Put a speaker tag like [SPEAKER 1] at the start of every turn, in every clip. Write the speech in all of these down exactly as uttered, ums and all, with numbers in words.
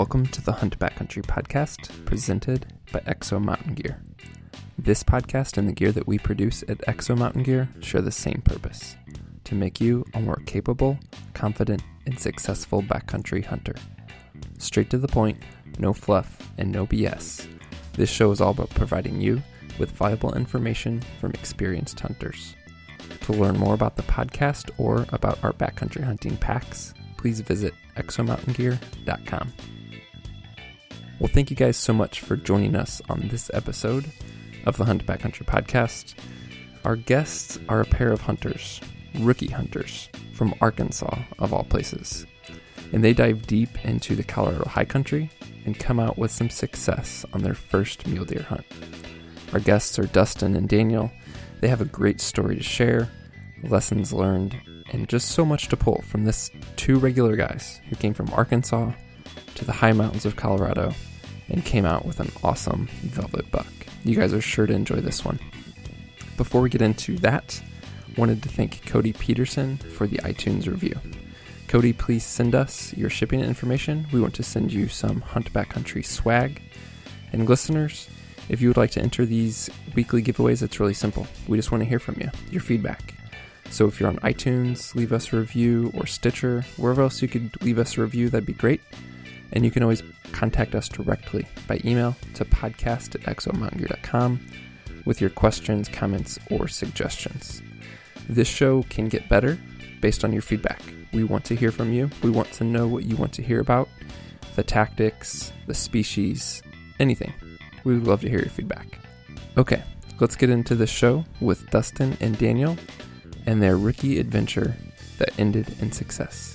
[SPEAKER 1] Welcome to the Hunt Backcountry podcast, presented by Exo Mountain Gear. This podcast and the gear that we produce at Exo Mountain Gear share the same purpose: to make you a more capable, confident, and successful backcountry hunter. Straight to the point, no fluff, and no B S. This show is all about providing you with valuable information from experienced hunters. To learn more about the podcast or about our backcountry hunting packs, please visit exo mountain gear dot com. Well, thank you guys so much for joining us on this episode of the Hunt Backcountry podcast. Our guests are a pair of hunters, rookie hunters, from Arkansas, of all places. And they dive deep into the Colorado high country and come out with some success on their first mule deer hunt. Our guests are Dustin and Daniel. They have a great story to share, lessons learned, and just so much to pull from this two regular guys who came from Arkansas to the high mountains of Colorado and came out with an awesome velvet buck. You guys are sure to enjoy this one. Before we get into that, wanted to thank Cody Peterson for the iTunes review. Cody, please send us your shipping information. We want to send you some Hunt Backcountry swag. And listeners, if you would like to enter these weekly giveaways, it's really simple. We just want to hear from you, your feedback. So if you're on iTunes, leave us a review, or Stitcher, wherever else you could leave us a review, that'd be great. And you can always contact us directly by email to podcast at exo mountain gear dot com with your questions, comments, or suggestions. This show can get better based on your feedback. We want to hear from you. We want to know what you want to hear about, the tactics, the species, anything. We would love to hear your feedback. Okay, let's get into the show with Dustin and Daniel and their rookie adventure that ended in success.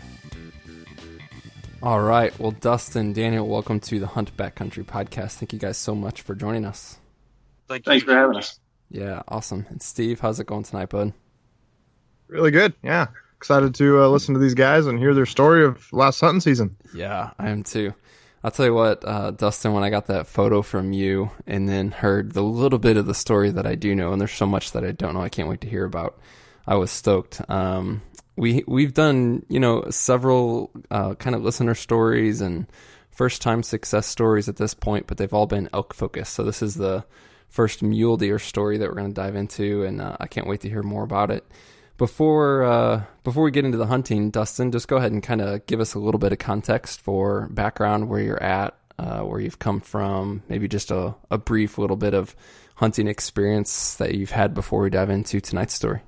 [SPEAKER 1] All right. Well, Dustin, Daniel, welcome to the Hunt Backcountry podcast. Thank you guys so much for joining us.
[SPEAKER 2] Thank you. Thanks for having us.
[SPEAKER 1] Yeah, awesome. And Steve, how's it going tonight, bud?
[SPEAKER 3] Really good. Yeah. Excited to uh, listen to these guys and hear their story of last hunting season.
[SPEAKER 1] Yeah, I am too. I'll tell you what, uh, Dustin, when I got that photo from you and then heard the little bit of the story that I do know, and there's so much that I don't know, I can't wait to hear about, I was stoked. Um, we, we've done, you know, several uh, kind of listener stories and first-time success stories at this point, but they've all been elk-focused. So this is the first mule deer story that we're going to dive into, and uh, I can't wait to hear more about it. Before uh, before we get into the hunting, Dustin, just go ahead and kind of give us a little bit of context for background, where you're at, uh, where you've come from, maybe just a, a brief little bit of hunting experience that you've had before we dive into tonight's story.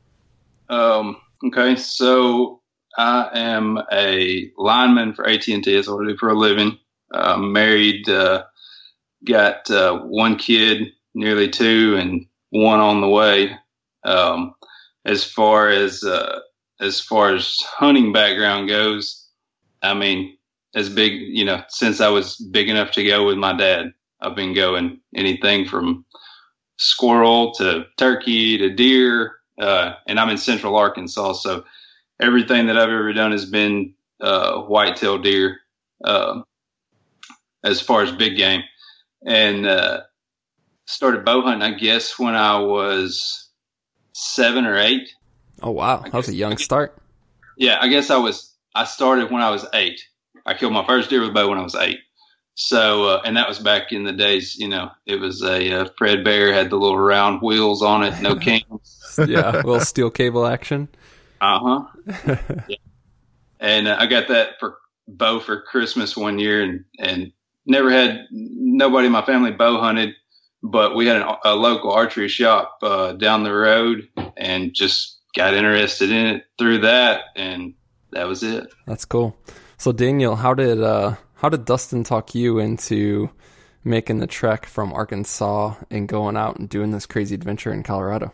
[SPEAKER 2] Um, okay, so I am a lineman for A T and T. That's what I do for a living. Uh, married, uh, got uh, one kid, nearly two, and one on the way. Um As far as uh, as far as hunting background goes, I mean, as big, you know, since I was big enough to go with my dad, I've been going anything from squirrel to turkey to deer, uh, and I'm in central Arkansas, so everything that I've ever done has been uh, whitetail deer, uh, as far as big game, and uh, started bow hunting, I guess, when I was seven or eight.
[SPEAKER 1] Oh, wow. That was a young start.
[SPEAKER 2] Yeah, I guess I was, I started when I was eight. I killed my first deer with a bow when I was eight. So, uh, and that was back in the days, you know, it was a uh, Fred Bear, had the little round wheels on it, no cams.
[SPEAKER 1] Yeah, a little steel cable action.
[SPEAKER 2] Uh-huh. Yeah. And uh, I got that for bow for Christmas one year, and, and never had, nobody in my family bow hunted. But we had an, a local archery shop uh, down the road, and just got interested in it through that, and that was it.
[SPEAKER 1] That's cool. So Daniel, how did uh, how did Dustin talk you into making the trek from Arkansas and going out and doing this crazy adventure in Colorado?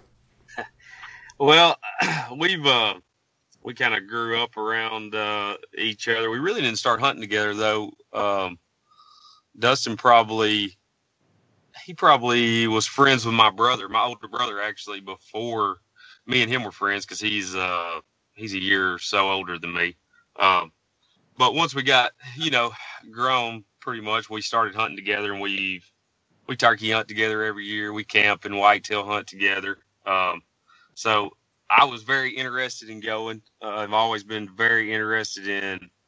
[SPEAKER 4] Well, we've uh, we kind of grew up around uh, each other. We really didn't start hunting together though. Um, Dustin probably. He probably was friends with my brother, my older brother, actually, before me and him were friends, because he's uh, he's a year or so older than me. Um, but once we got, you know, grown pretty much, we started hunting together, and we we turkey hunt together every year. We camp and whitetail hunt together. Um, so I was very interested in going. Uh, I've always been very interested in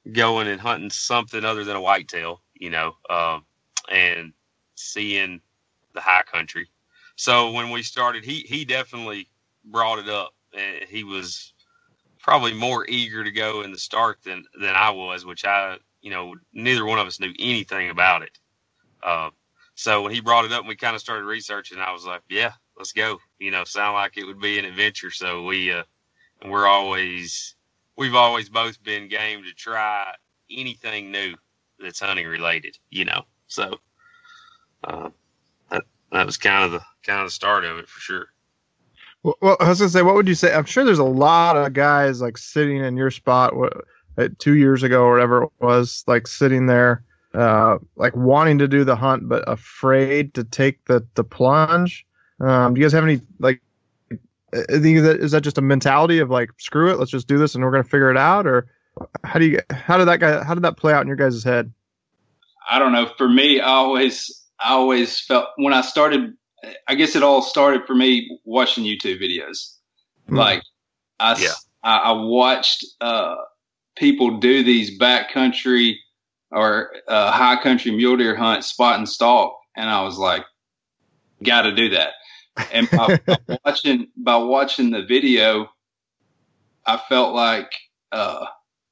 [SPEAKER 4] going and hunting something other than a whitetail, you know, um, and seeing the high country. So when we started, he, he definitely brought it up, and he was probably more eager to go in the start than, than I was, which I, you know, neither one of us knew anything about it. Uh, so when he brought it up and we kind of started researching, I was like, yeah, let's go, you know, sound like it would be an adventure. So we, uh, and we're always, we've always both been game to try anything new that's hunting related, you know. So uh, that that was kind of the kind of the start of it for sure.
[SPEAKER 3] Well, well, I was gonna say, what would you say? I'm sure there's a lot of guys like sitting in your spot what, uh, two years ago or whatever it was, like sitting there, uh, like wanting to do the hunt but afraid to take the the plunge. Um, do you guys have any like? Is that, is that just a mentality of like, screw it, let's just do this and we're going to figure it out? Or how do you, how did that guy, how did that play out in your guys' head?
[SPEAKER 2] I don't know. For me, I always, I always felt when I started, I guess it all started for me watching YouTube videos. Mm. Like I, yeah. I, I watched, uh, people do these backcountry or, uh, high country mule deer hunt, spot and stalk. And I was like, got to do that. And by, by watching by watching the video, I felt like uh,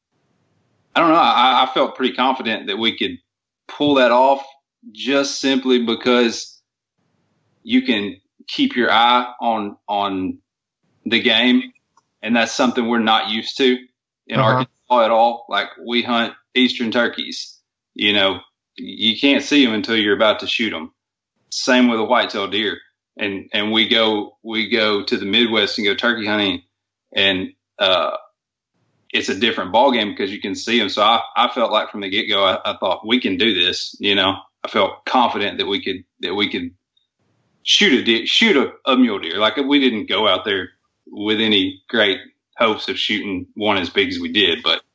[SPEAKER 2] I don't know. I, I felt pretty confident that we could pull that off, just simply because you can keep your eye on on the game, and that's something we're not used to in uh-huh. Arkansas at all. Like, we hunt eastern turkeys. You know, you can't see them until you're about to shoot them. Same with a whitetail deer. And, and we go, we go to the Midwest and go turkey hunting, and, uh, it's a different ball game because you can see them. So I, I felt like from the get go, I, I thought we can do this. You know, I felt confident that we could, that we could shoot a deer, shoot a, a mule deer. Like, we didn't go out there with any great hopes of shooting one as big as we did, but.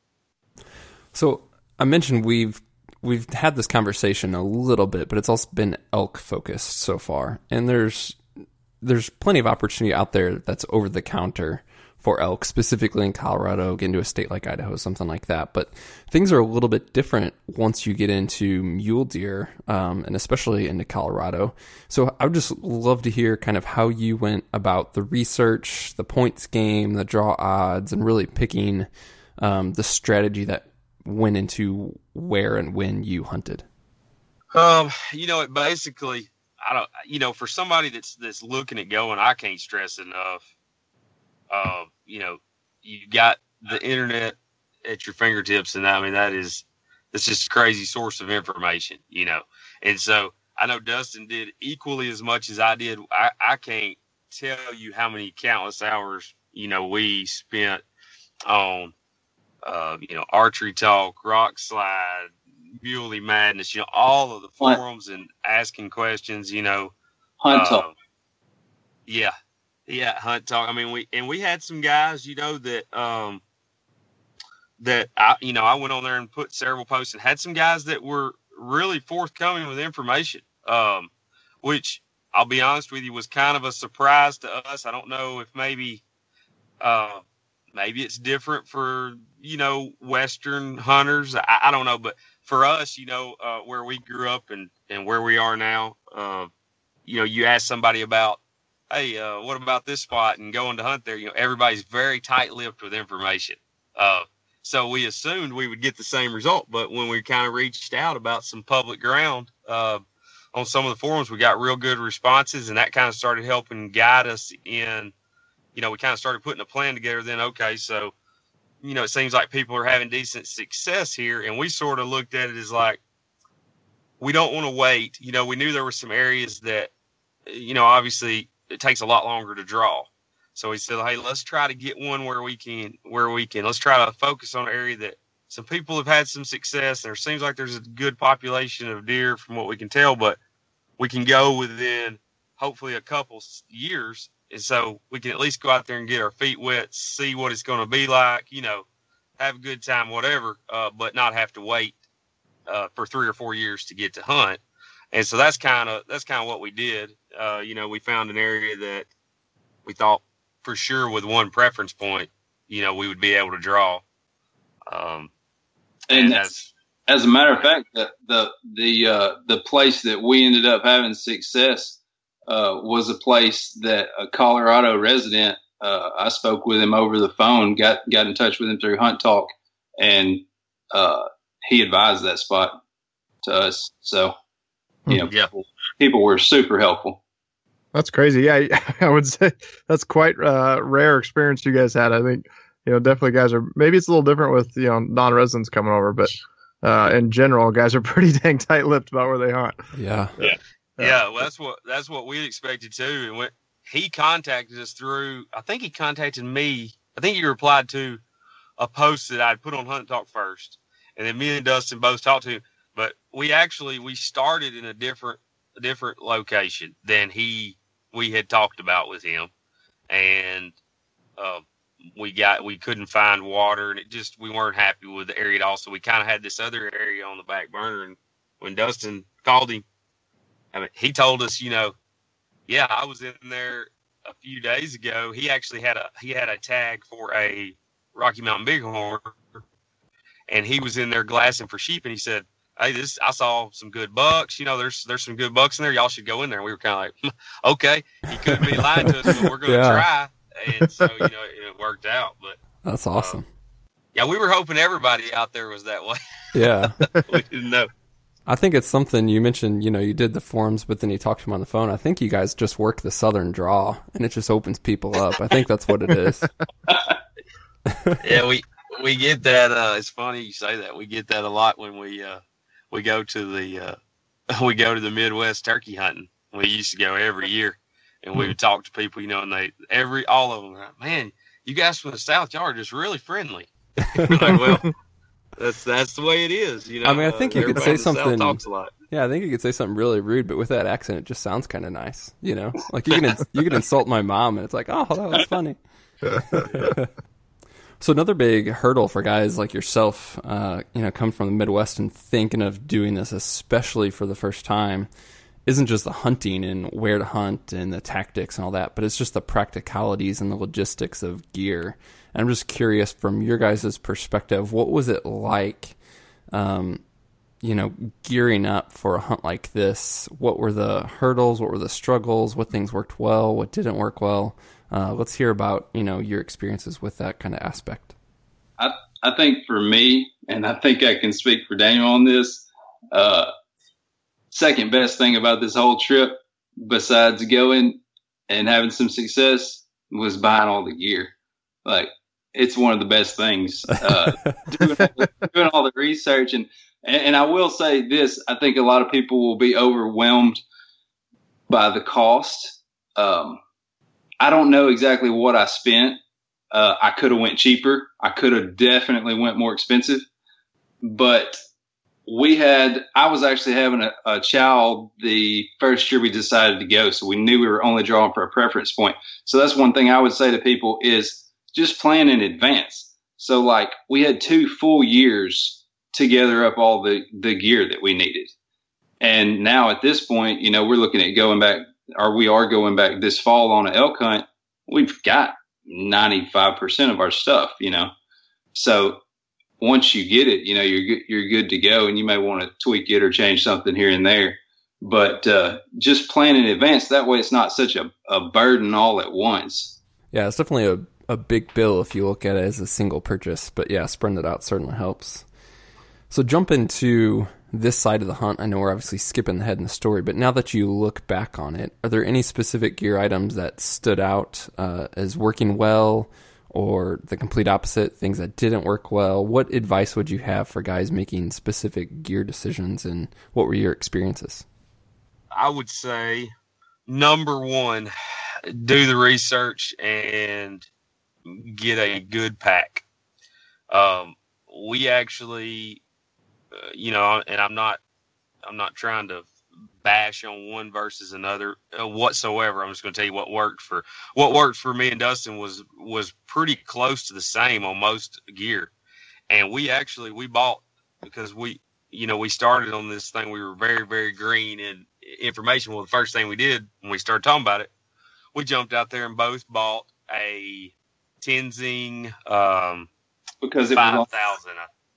[SPEAKER 1] So I mentioned we've, We've had this conversation a little bit, but it's also been elk focused so far. And there's there's plenty of opportunity out there that's over the counter for elk, specifically in Colorado, get into a state like Idaho, something like that. But things are a little bit different once you get into mule deer, um, and especially into Colorado. So I would just love to hear kind of how you went about the research, the points game, the draw odds, and really picking um, the strategy that went into where and when you hunted.
[SPEAKER 4] Um, you know, it basically, I don't, you know, for somebody that's, that's looking at going, I can't stress enough. Uh, you know, you got the internet at your fingertips, and I mean, that is, that's just a crazy source of information, you know? And so I know Dustin did equally as much as I did. I, I can't tell you how many countless hours, you know, we spent on, Uh, you know, Archery Talk, Rock Slide, Muley Madness, you know, all of the forums and asking questions, you know.
[SPEAKER 2] Hunt
[SPEAKER 4] uh,
[SPEAKER 2] Talk.
[SPEAKER 4] Yeah. Yeah, Hunt Talk. I mean, we, and we had some guys, you know, that, um, that I, you know, I went on there and put several posts and had some guys that were really forthcoming with information, um, which I'll be honest with you was kind of a surprise to us. I don't know if maybe, uh, maybe it's different for, you know, Western hunters. I, I don't know. But for us, you know, uh, where we grew up and, and where we are now, uh, you know, you ask somebody about, hey, uh, what about this spot and going to hunt there? You know, everybody's very tight-lipped with information. Uh, so we assumed we would get the same result. But when we kind of reached out about some public ground uh, on some of the forums, we got real good responses, and that kind of started helping guide us in, you know, we kind of started putting a plan together then, okay, so, you know, it seems like people are having decent success here. And we sort of looked at it as like, we don't want to wait. You know, we knew there were some areas that, you know, obviously it takes a lot longer to draw. So we said, hey, let's try to get one where we can, where we can, let's try to focus on an area that some people have had some success. There seems like there's a good population of deer from what we can tell, but we can go within hopefully a couple years. And so we can at least go out there and get our feet wet, see what it's going to be like, you know, have a good time, whatever, uh, but not have to wait uh, for three or four years to get to hunt. And so that's kind of, that's kind of what we did. Uh, you know, we found an area that we thought for sure with one preference point, you know, we would be able to draw. Um,
[SPEAKER 2] And, and that's, as a matter of fact, the the the, uh, the place that we ended up having success uh, was a place that a Colorado resident. Uh, I spoke with him over the phone, got got in touch with him through Hunt Talk, and uh, he advised that spot to us. So, you know,
[SPEAKER 4] yeah.
[SPEAKER 2] people, people were super helpful.
[SPEAKER 3] That's crazy. Yeah, I would say that's quite a rare experience you guys had. I think, you know, definitely guys are, maybe it's a little different with, you know, non-residents coming over, but uh, in general, guys are pretty dang tight-lipped about where they hunt.
[SPEAKER 1] Yeah.
[SPEAKER 4] Yeah. Yeah. Well, that's what, that's what we expected too. And when he contacted us through, I think he contacted me. I think he replied to a post that I'd put on Hunt Talk first. And then me and Dustin both talked to him, but we actually, we started in a different, a different location than he, we had talked about with him. And, uh, we got, we couldn't find water, and it just, we weren't happy with the area at all. So we kind of had this other area on the back burner. And when Dustin called him, I mean, he told us, you know, yeah, I was in there a few days ago. He actually had a, he had a tag for a Rocky Mountain Bighorn, and he was in there glassing for sheep. And he said, hey, this, I saw some good bucks. You know, there's, there's some good bucks in there. Y'all should go in there. And we were kind of like, okay, he could be lying to us, but we're going to yeah. try. And so, you know, it, it worked out. But
[SPEAKER 1] that's awesome.
[SPEAKER 4] Um, yeah, we were hoping everybody out there was that way.
[SPEAKER 1] Yeah.
[SPEAKER 4] We didn't know.
[SPEAKER 1] I think it's something you mentioned, you know, you did the forums, but then you talked to him on the phone. I think you guys just work the Southern draw, and it just opens people up. I think that's what it is.
[SPEAKER 4] Yeah, we we get that. Uh, it's funny you say that. We get that a lot when we uh, we go to the uh, we go to the Midwest turkey hunting. We used to go every year, and we would talk to people, you know, and they every all of them were like, man, you guys from the South, y'all are just really friendly. We're like, well, that's that's the way it is, you know.
[SPEAKER 1] I mean, I think you could say something.
[SPEAKER 4] Talks a lot.
[SPEAKER 1] Yeah, I think you could say something really rude, but with that accent, it just sounds kind of nice, you know. Like you can you can insult my mom, and it's like, oh, that was funny. So another big hurdle for guys like yourself, uh, you know, come from the Midwest and thinking of doing this, especially for the first time, isn't just the hunting and where to hunt and the tactics and all that, but it's just the practicalities and the logistics of gear. And I'm just curious, from your guys' perspective, what was it like, um, you know, gearing up for a hunt like this? What were the hurdles? What were the struggles? What things worked well? What didn't work well? Uh, let's hear about, you know, your experiences with that kind of aspect.
[SPEAKER 2] I, I think for me, and I think I can speak for Daniel on this, uh, second best thing about this whole trip, besides going and having some success, was buying all the gear. Like, it's one of the best things, uh, doing, all the, doing all the research. And, and, and I will say this, I think a lot of people will be overwhelmed by the cost. Um, I don't know exactly what I spent. Uh, I could have went cheaper. I could have definitely went more expensive, but we had, I was actually having a, a child the first year we decided to go. So we knew we were only drawing for a preference point. So that's one thing I would say to people is just plan in advance. So like we had two full years to gather up all the, the gear that we needed. And now at this point, you know, we're looking at going back, or we are going back this fall on an elk hunt. We've got ninety-five percent of our stuff, you know. So once you get it, you know, you're good, you're good to go, and you may want to tweak it or change something here and there. But uh, just plan in advance. That way it's not such a, a burden all at once.
[SPEAKER 1] Yeah, it's definitely a, a big bill if you look at it as a single purchase. But yeah, spreading it out certainly helps. So jump into this side of the hunt. I know we're obviously skipping ahead in the story, but now that you look back on it, are there any specific gear items that stood out uh, as working well, or the complete opposite, things that didn't work well? What advice would you have for guys making specific gear decisions, and what were your experiences?
[SPEAKER 4] I would say, number one, do the research and get a good pack. Um, we actually, uh, you know, and I'm not, I'm not trying to bash on one versus another uh, whatsoever. I'm just going to tell you what worked for what worked for me and Dustin was was pretty close to the same on most gear. And we actually we bought, because we you know we started on this thing, we were very very green in information. Well, the first thing we did when we started talking about it, we jumped out there and both bought a Tenzing um
[SPEAKER 2] because it
[SPEAKER 4] five
[SPEAKER 2] was
[SPEAKER 4] thousand.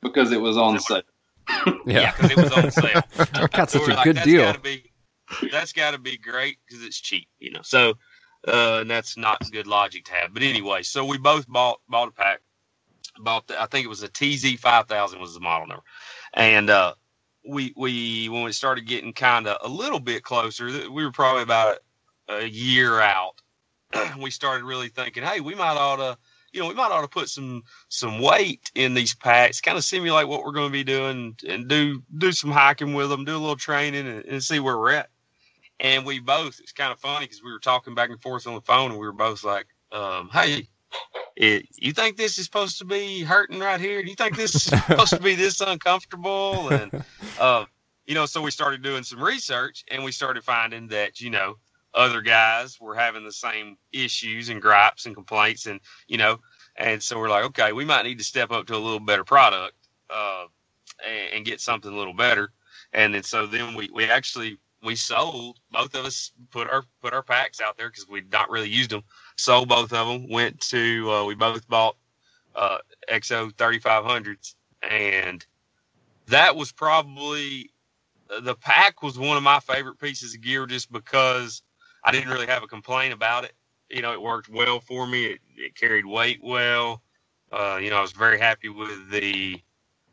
[SPEAKER 2] because it was on sale.
[SPEAKER 4] Yeah, because yeah, it was on sale.
[SPEAKER 1] Got such
[SPEAKER 4] so
[SPEAKER 1] a
[SPEAKER 4] like,
[SPEAKER 1] good
[SPEAKER 4] that's
[SPEAKER 1] deal.
[SPEAKER 4] Gotta be, that's got to be great because it's cheap, you know. So, uh, and that's not good logic to have. But anyway, so we both bought bought a pack. Bought the, I think it was a T Z five thousand was the model number, and uh, we we when we started getting kind of a little bit closer, we were probably about a, a year out. We started really thinking, hey, we might ought to, you know, we might ought to put some some weight in these packs, kind of simulate what we're going to be doing, and do do some hiking with them, do a little training, and, and see where we're at. And we both, it's kind of funny because we were talking back and forth on the phone, and we were both like, um, hey, it, you think this is supposed to be hurting right here? Do you think this is supposed to be this uncomfortable? And, uh, you know, so we started doing some research, and we started finding that, you know, other guys were having the same issues and gripes and complaints, and, you know, and so we're like, okay, we might need to step up to a little better product, uh, and, and get something a little better. And then, so then we, we actually, we sold, both of us put our, put our packs out there because we'd not really used them, sold both of them, went to, uh, we both bought, uh, X O thirty-five hundreds, and that was probably, the pack was one of my favorite pieces of gear just because I didn't really have a complaint about it. You know, it worked well for me. It, it carried weight well. Uh, you know, I was very happy with the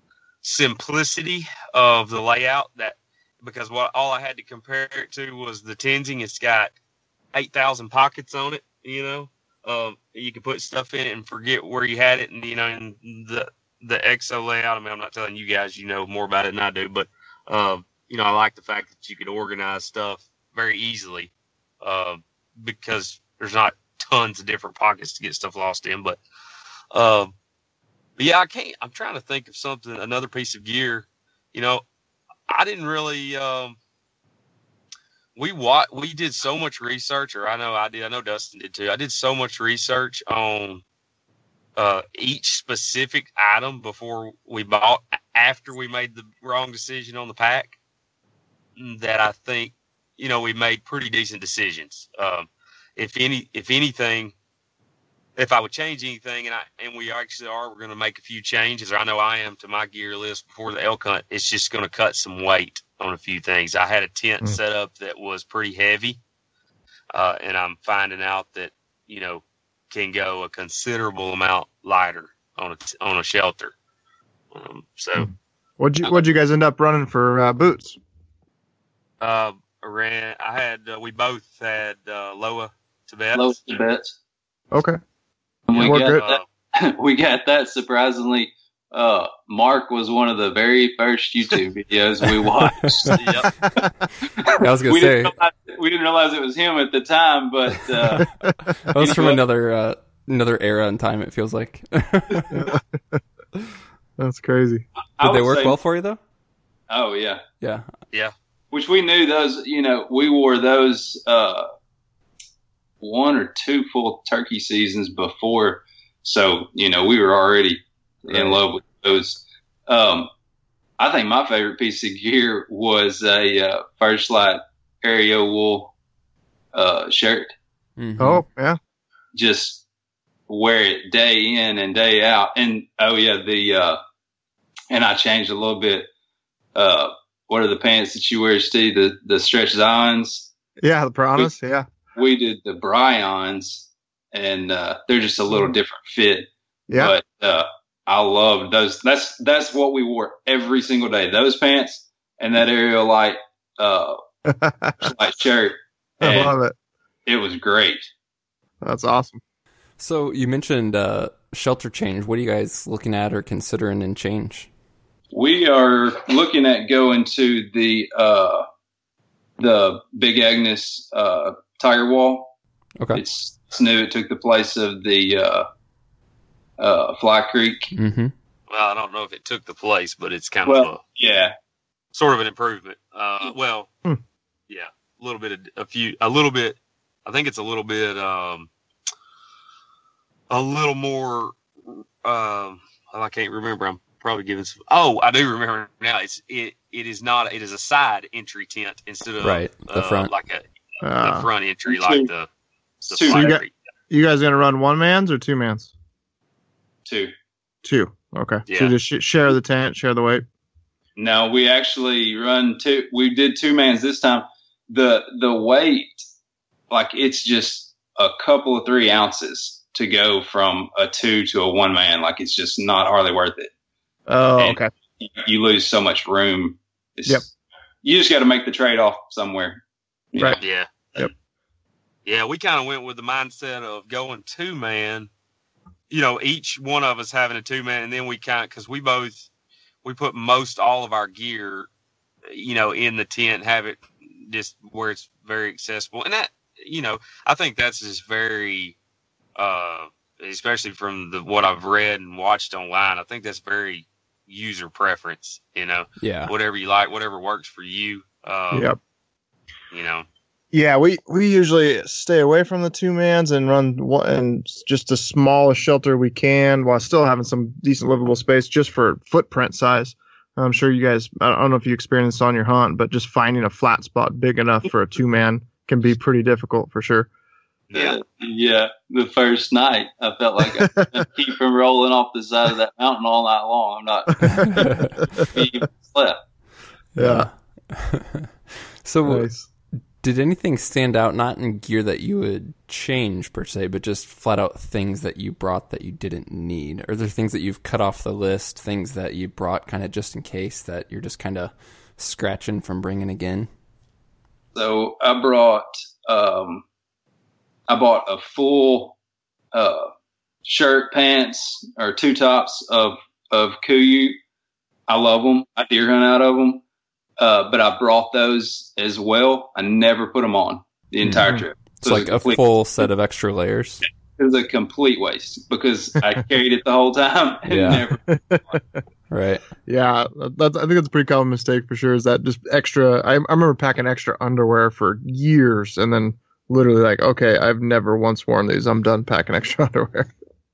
[SPEAKER 4] simplicity of the layout, that because what all I had to compare it to was the Tenzing. It's got eight thousand pockets on it, you know. Um, you can put stuff in it and forget where you had it. And, you know, in the, the X O layout, I mean, I'm not telling you guys, you know more about it than I do, but, uh, you know, I like the fact that you could organize stuff very easily. Uh, because there's not tons of different pockets to get stuff lost in, but, uh, but yeah, I can't, I'm trying to think of something, another piece of gear, you know, I didn't really, um, we wa- we did so much research, or I know I did, I know Dustin did too. I did so much research on, uh, each specific item before we bought, after we made the wrong decision on the pack, that I think, you know, we made pretty decent decisions. Um, if any, if anything, if I would change anything, and I and we actually are, we're going to make a few changes. Or I know I am to my gear list before the elk hunt. It's just going to cut some weight on a few things. I had a tent mm. set up that was pretty heavy, uh, and I'm finding out that, you know, can go a considerable amount lighter on a on a shelter. Um, so, mm.
[SPEAKER 3] what'd you what'd you guys end up running for uh, boots?
[SPEAKER 4] Uh. Ran. I had. Uh, we both had uh, Loa Tibets.
[SPEAKER 2] Loa Tibets.
[SPEAKER 3] Okay.
[SPEAKER 2] And we
[SPEAKER 3] yeah,
[SPEAKER 2] got that. We got that surprisingly. Uh, Mark was one of the very first YouTube videos we watched.
[SPEAKER 1] Yep. I was gonna
[SPEAKER 2] we
[SPEAKER 1] say
[SPEAKER 2] didn't realize, we didn't realize it was him at the time, but uh,
[SPEAKER 1] that was from another uh, another era in time. It feels like.
[SPEAKER 3] That's crazy.
[SPEAKER 1] Did they work say, well for you though?
[SPEAKER 2] Oh yeah.
[SPEAKER 1] Yeah.
[SPEAKER 4] Yeah.
[SPEAKER 2] Which we knew those, you know, we wore those uh, one or two full turkey seasons before. So, you know, we were already right. in love with those. Um, I think my favorite piece of gear was a uh, First Light Aereo wool uh, shirt.
[SPEAKER 3] Mm-hmm. Oh, yeah.
[SPEAKER 2] Just wear it day in and day out. And, oh, yeah, the, uh, and I changed a little bit. Uh, What are the pants that you wear, Steve? The the stretch Zions?
[SPEAKER 3] Yeah, the Piranhas,
[SPEAKER 2] we,
[SPEAKER 3] yeah.
[SPEAKER 2] We did the Bryons, and uh, they're just a little different fit.
[SPEAKER 3] Yeah.
[SPEAKER 2] But uh, I love those. That's that's what we wore every single day. Those pants and that Aerial Light uh, light shirt.
[SPEAKER 3] I love it.
[SPEAKER 2] It was great.
[SPEAKER 3] That's awesome.
[SPEAKER 1] So you mentioned uh, shelter change. What are you guys looking at or considering in change?
[SPEAKER 2] We are looking at going to the uh, the Big Agnes uh, Tiger Wall.
[SPEAKER 1] Okay,
[SPEAKER 2] it's, it's new. It took the place of the uh, uh, Fly Creek.
[SPEAKER 1] Mm-hmm.
[SPEAKER 4] Well, I don't know if it took the place, but it's kind
[SPEAKER 2] well,
[SPEAKER 4] of a,
[SPEAKER 2] yeah,
[SPEAKER 4] sort of an improvement. Uh, well,
[SPEAKER 3] hmm.
[SPEAKER 4] yeah, a little bit, of, a few, a little bit. I think it's a little bit, um, a little more. Um, I can't remember. I'm probably giving some. Oh, I do remember now. It's it. It is not. It is a side entry tent instead of
[SPEAKER 1] right the
[SPEAKER 4] uh,
[SPEAKER 1] front,
[SPEAKER 4] like a
[SPEAKER 3] uh,
[SPEAKER 4] the front entry, like the. the
[SPEAKER 2] two.
[SPEAKER 3] So you, got, you guys gonna run one mans or two mans?
[SPEAKER 2] Two.
[SPEAKER 3] Two. Okay.
[SPEAKER 4] Yeah.
[SPEAKER 3] So you just sh- share the tent, share the weight.
[SPEAKER 2] No, we actually run two. We did two mans this time. The the weight, like it's just a couple of three ounces to go from a two to a one man. Like it's just not hardly worth it.
[SPEAKER 3] Oh,
[SPEAKER 2] And
[SPEAKER 3] okay.
[SPEAKER 2] You lose so much room. It's,
[SPEAKER 3] Yep.
[SPEAKER 2] You just got to make the trade off somewhere. you
[SPEAKER 3] Right.
[SPEAKER 2] know.
[SPEAKER 4] Yeah.
[SPEAKER 3] Yep.
[SPEAKER 4] Yeah, we kind of went with the mindset of going two man, you know, each one of us having a two man, and then we kind of, because we both, we put most all of our gear, you know, in the tent, have it just where it's very accessible. And that, you know, I think that's just very, uh, especially from the what I've read and watched online, I think that's very user preference, you know,
[SPEAKER 1] Yeah.
[SPEAKER 4] whatever you like, whatever works for you. Um,
[SPEAKER 3] Yep.
[SPEAKER 4] You know,
[SPEAKER 3] Yeah, we, we usually stay away from the two mans and run one, and just the smallest shelter we can while still having some decent livable space just for footprint size. I'm sure you guys, I don't know if you experienced this on your hunt, but just finding a flat spot big enough for a two man can be pretty difficult for sure.
[SPEAKER 2] Yeah, yeah. The first night, I felt like I could keep from rolling off the side of that mountain all night long. I'm not even slept.
[SPEAKER 3] Yeah.
[SPEAKER 1] So,
[SPEAKER 3] Nice.
[SPEAKER 1] did anything stand out, not in gear that you would change per se, but just flat out things that you brought that you didn't need? Are there things that you've cut off the list, things that you brought kind of just in case that you're just kind of scratching from bringing again?
[SPEAKER 2] So I brought, um, I bought a full uh, shirt, pants, or two tops of of Kuiu. I love them. I deer hunt out of them. Uh, but I brought those as well. I never put them on the entire
[SPEAKER 1] Mhm.
[SPEAKER 2] trip.
[SPEAKER 1] It's
[SPEAKER 2] So
[SPEAKER 1] like
[SPEAKER 2] it was
[SPEAKER 1] a
[SPEAKER 2] complete-
[SPEAKER 1] full set of extra layers.
[SPEAKER 2] It was a complete waste because I carried it the whole time and
[SPEAKER 1] Yeah.
[SPEAKER 2] never.
[SPEAKER 1] Right.
[SPEAKER 3] Yeah, that's, I think that's a pretty common mistake for sure. Is that just extra? I, I remember packing extra underwear for years, and then literally like, okay, I've never once worn these. I'm done packing extra underwear.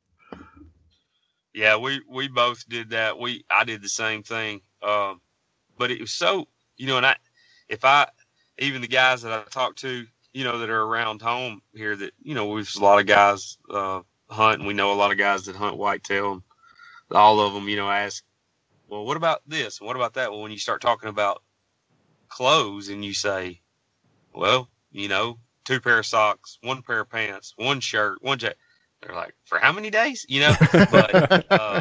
[SPEAKER 4] yeah, we, we both did that. We, I did the same thing. Um, but it was so, you know, and I, if I, even the guys that I talk to, you know, that are around home here that, you know, we've a lot of guys, uh, hunt, and we know a lot of guys that hunt whitetail, and all of them, you know, ask, well, what about this? And what about that? Well, when you start talking about clothes and you say, well, you know, two pair of socks, one pair of pants, one shirt, one jacket. They're like, for how many days? You know, but uh,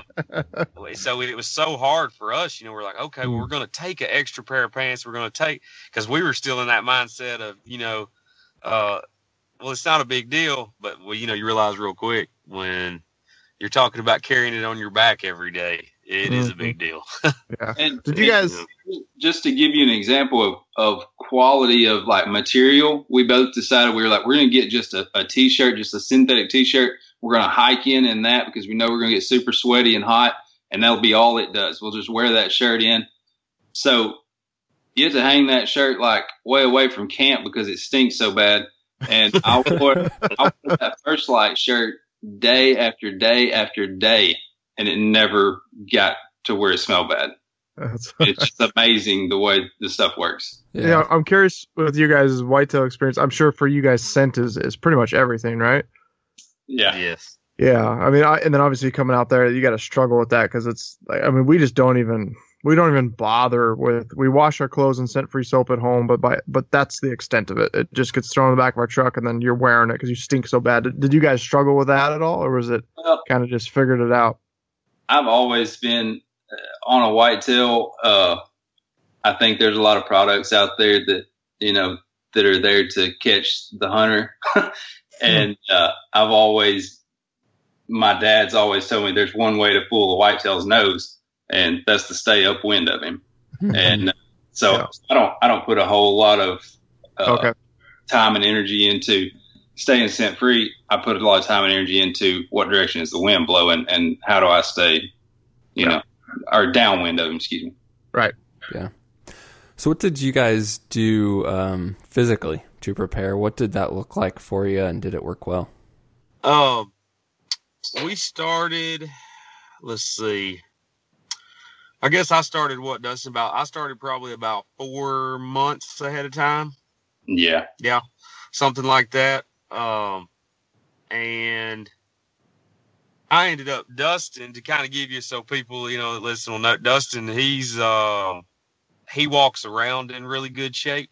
[SPEAKER 4] so it was so hard for us. You know, we're like, okay, well, we're going to take an extra pair of pants. We're going to take, because we were still in that mindset of, you know, uh, well, it's not a big deal, but well, you know, you realize real quick when you're talking about carrying it on your back every day, it mm-hmm. is a big deal.
[SPEAKER 3] Yeah.
[SPEAKER 2] And
[SPEAKER 3] did you guys?
[SPEAKER 2] Just to give you an example of, of quality of like material, we both decided we were like, we're going to get just a, a t-shirt, just a synthetic t-shirt. We're going to hike in in that because we know we're going to get super sweaty and hot, and that'll be all it does. We'll just wear that shirt in. So you have to hang that shirt like way away from camp because it stinks so bad. And I wore, I wore that First Light shirt day after day after day, and it never got to where it smelled bad. It's just amazing the way this stuff works.
[SPEAKER 3] Yeah. yeah, I'm curious with you guys' whitetail experience. I'm sure for you guys, scent is, is pretty much everything, right?
[SPEAKER 2] Yeah.
[SPEAKER 4] Yes.
[SPEAKER 3] Yeah. I mean, I, and then obviously coming out there, you got to struggle with that because it's like, I mean, we just don't even, we don't even bother with, we wash our clothes and scent-free soap at home, but by, but that's the extent of it. It just gets thrown in the back of our truck and then you're wearing it because you stink so bad. Did, did you guys struggle with that at all, or was it well, kind of just figured it out?
[SPEAKER 2] I've always been uh, on a whitetail. Uh, I think there's a lot of products out there that, you know, that are there to catch the hunter. And uh, I've always, my dad's always told me there's one way to fool a whitetail's nose, and that's to stay upwind of him. And so yeah. I don't, I don't put a whole lot of uh, okay. time and energy into staying scent free. I put a lot of time and energy into what direction is the wind blowing and how do I stay, you yeah. know, or downwind of him, excuse me.
[SPEAKER 3] Right.
[SPEAKER 1] Yeah. So what did you guys do um, physically to prepare? What did that look like for you, and did it work well?
[SPEAKER 4] Um, we started, let's see. I guess I started what, Dustin, about, I started probably about four months ahead of time.
[SPEAKER 2] Yeah.
[SPEAKER 4] Yeah. Something like that. Um, and I ended up Dustin to kind of give you so people you know that listen will know Dustin. He's uh, he walks around in really good shape.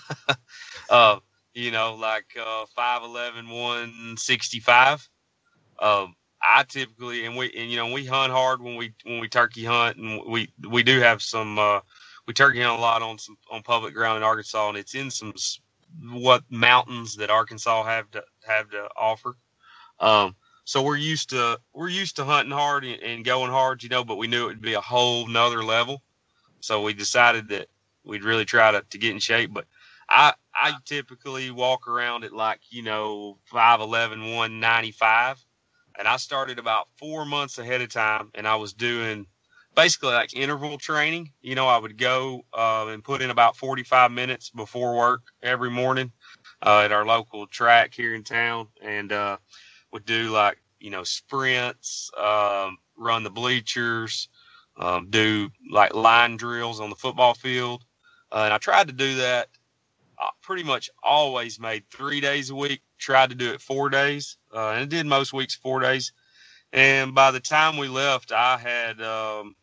[SPEAKER 4] uh, you know, like uh, five eleven, one sixty-five. Um, I typically and we and you know we hunt hard when we when we turkey hunt, and we we do have some uh, we turkey hunt a lot on some on public ground in Arkansas, and it's in some what mountains that Arkansas have to have to offer. Um, so we're used to we're used to hunting hard and, and going hard, you know, but we knew it would be a whole nother level. So we decided that we'd really try to, to get in shape. But I I typically walk around at like, you know, five eleven, one ninety-five. And I started about four months ahead of time, and I was doing basically like interval training. You know, I would go uh, and put in about forty-five minutes before work every morning uh, at our local track here in town, and uh, would do like, you know, sprints, um, run the bleachers, um, do like line drills on the football field. Uh, and I tried to do that uh, pretty much always made three days a week, tried to do it four days. Uh, and it did most weeks four days. And by the time we left, I had, um,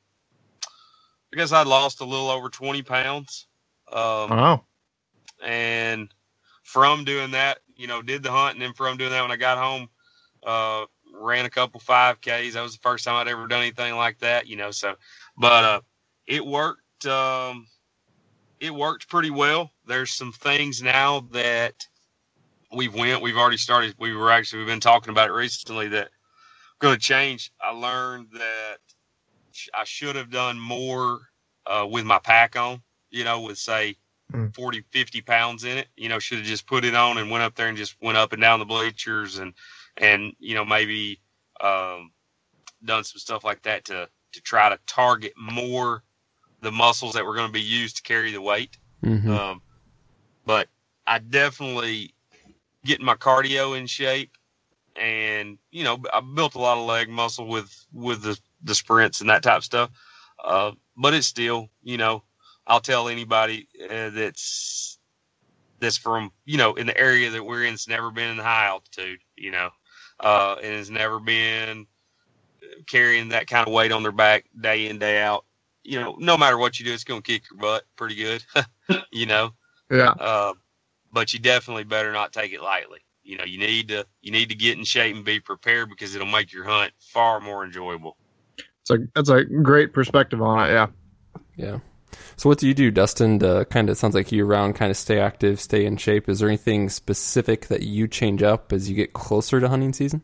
[SPEAKER 4] I guess I'd lost a little over twenty pounds. Um,
[SPEAKER 3] Wow.
[SPEAKER 4] And from doing that, you know, did the hunt. And then from doing that, when I got home, uh, ran a couple five Ks. That was the first time I'd ever done anything like that, you know, so, but, uh, it worked, um, it worked pretty well. There's some things now that we've went, we've already started. We were actually, we've been talking about it recently that going to change. I learned that I should have done more, uh, with my pack on, you know, with say
[SPEAKER 3] Mm.
[SPEAKER 4] forty, fifty pounds in it, you know, should have just put it on and went up there and just went up and down the bleachers and, and, you know, maybe, um, done some stuff like that to, to try to target more the muscles that were going to be used to carry the weight.
[SPEAKER 1] Mm-hmm.
[SPEAKER 4] Um, but I definitely getting my cardio in shape, and, you know, I built a lot of leg muscle with, with the, the sprints and that type of stuff. Uh, but it's still, you know, I'll tell anybody uh, that's, that's from, you know, in the area that we're in, it's never been in high altitude, you know, uh, and has never been carrying that kind of weight on their back day in, day out. You know, no matter what you do, it's going to kick your butt pretty good, you know?
[SPEAKER 3] Yeah.
[SPEAKER 4] Uh, but you definitely better not take it lightly. You know, you need to, you need to get in shape and be prepared, because it'll make your hunt far more enjoyable.
[SPEAKER 3] It's a, that's a great perspective on it. Yeah.
[SPEAKER 1] Yeah. So what do you do, Dustin, to kind of, sounds like year round, kind of stay active, stay in shape? Is there anything specific that you change up as you get closer to hunting season?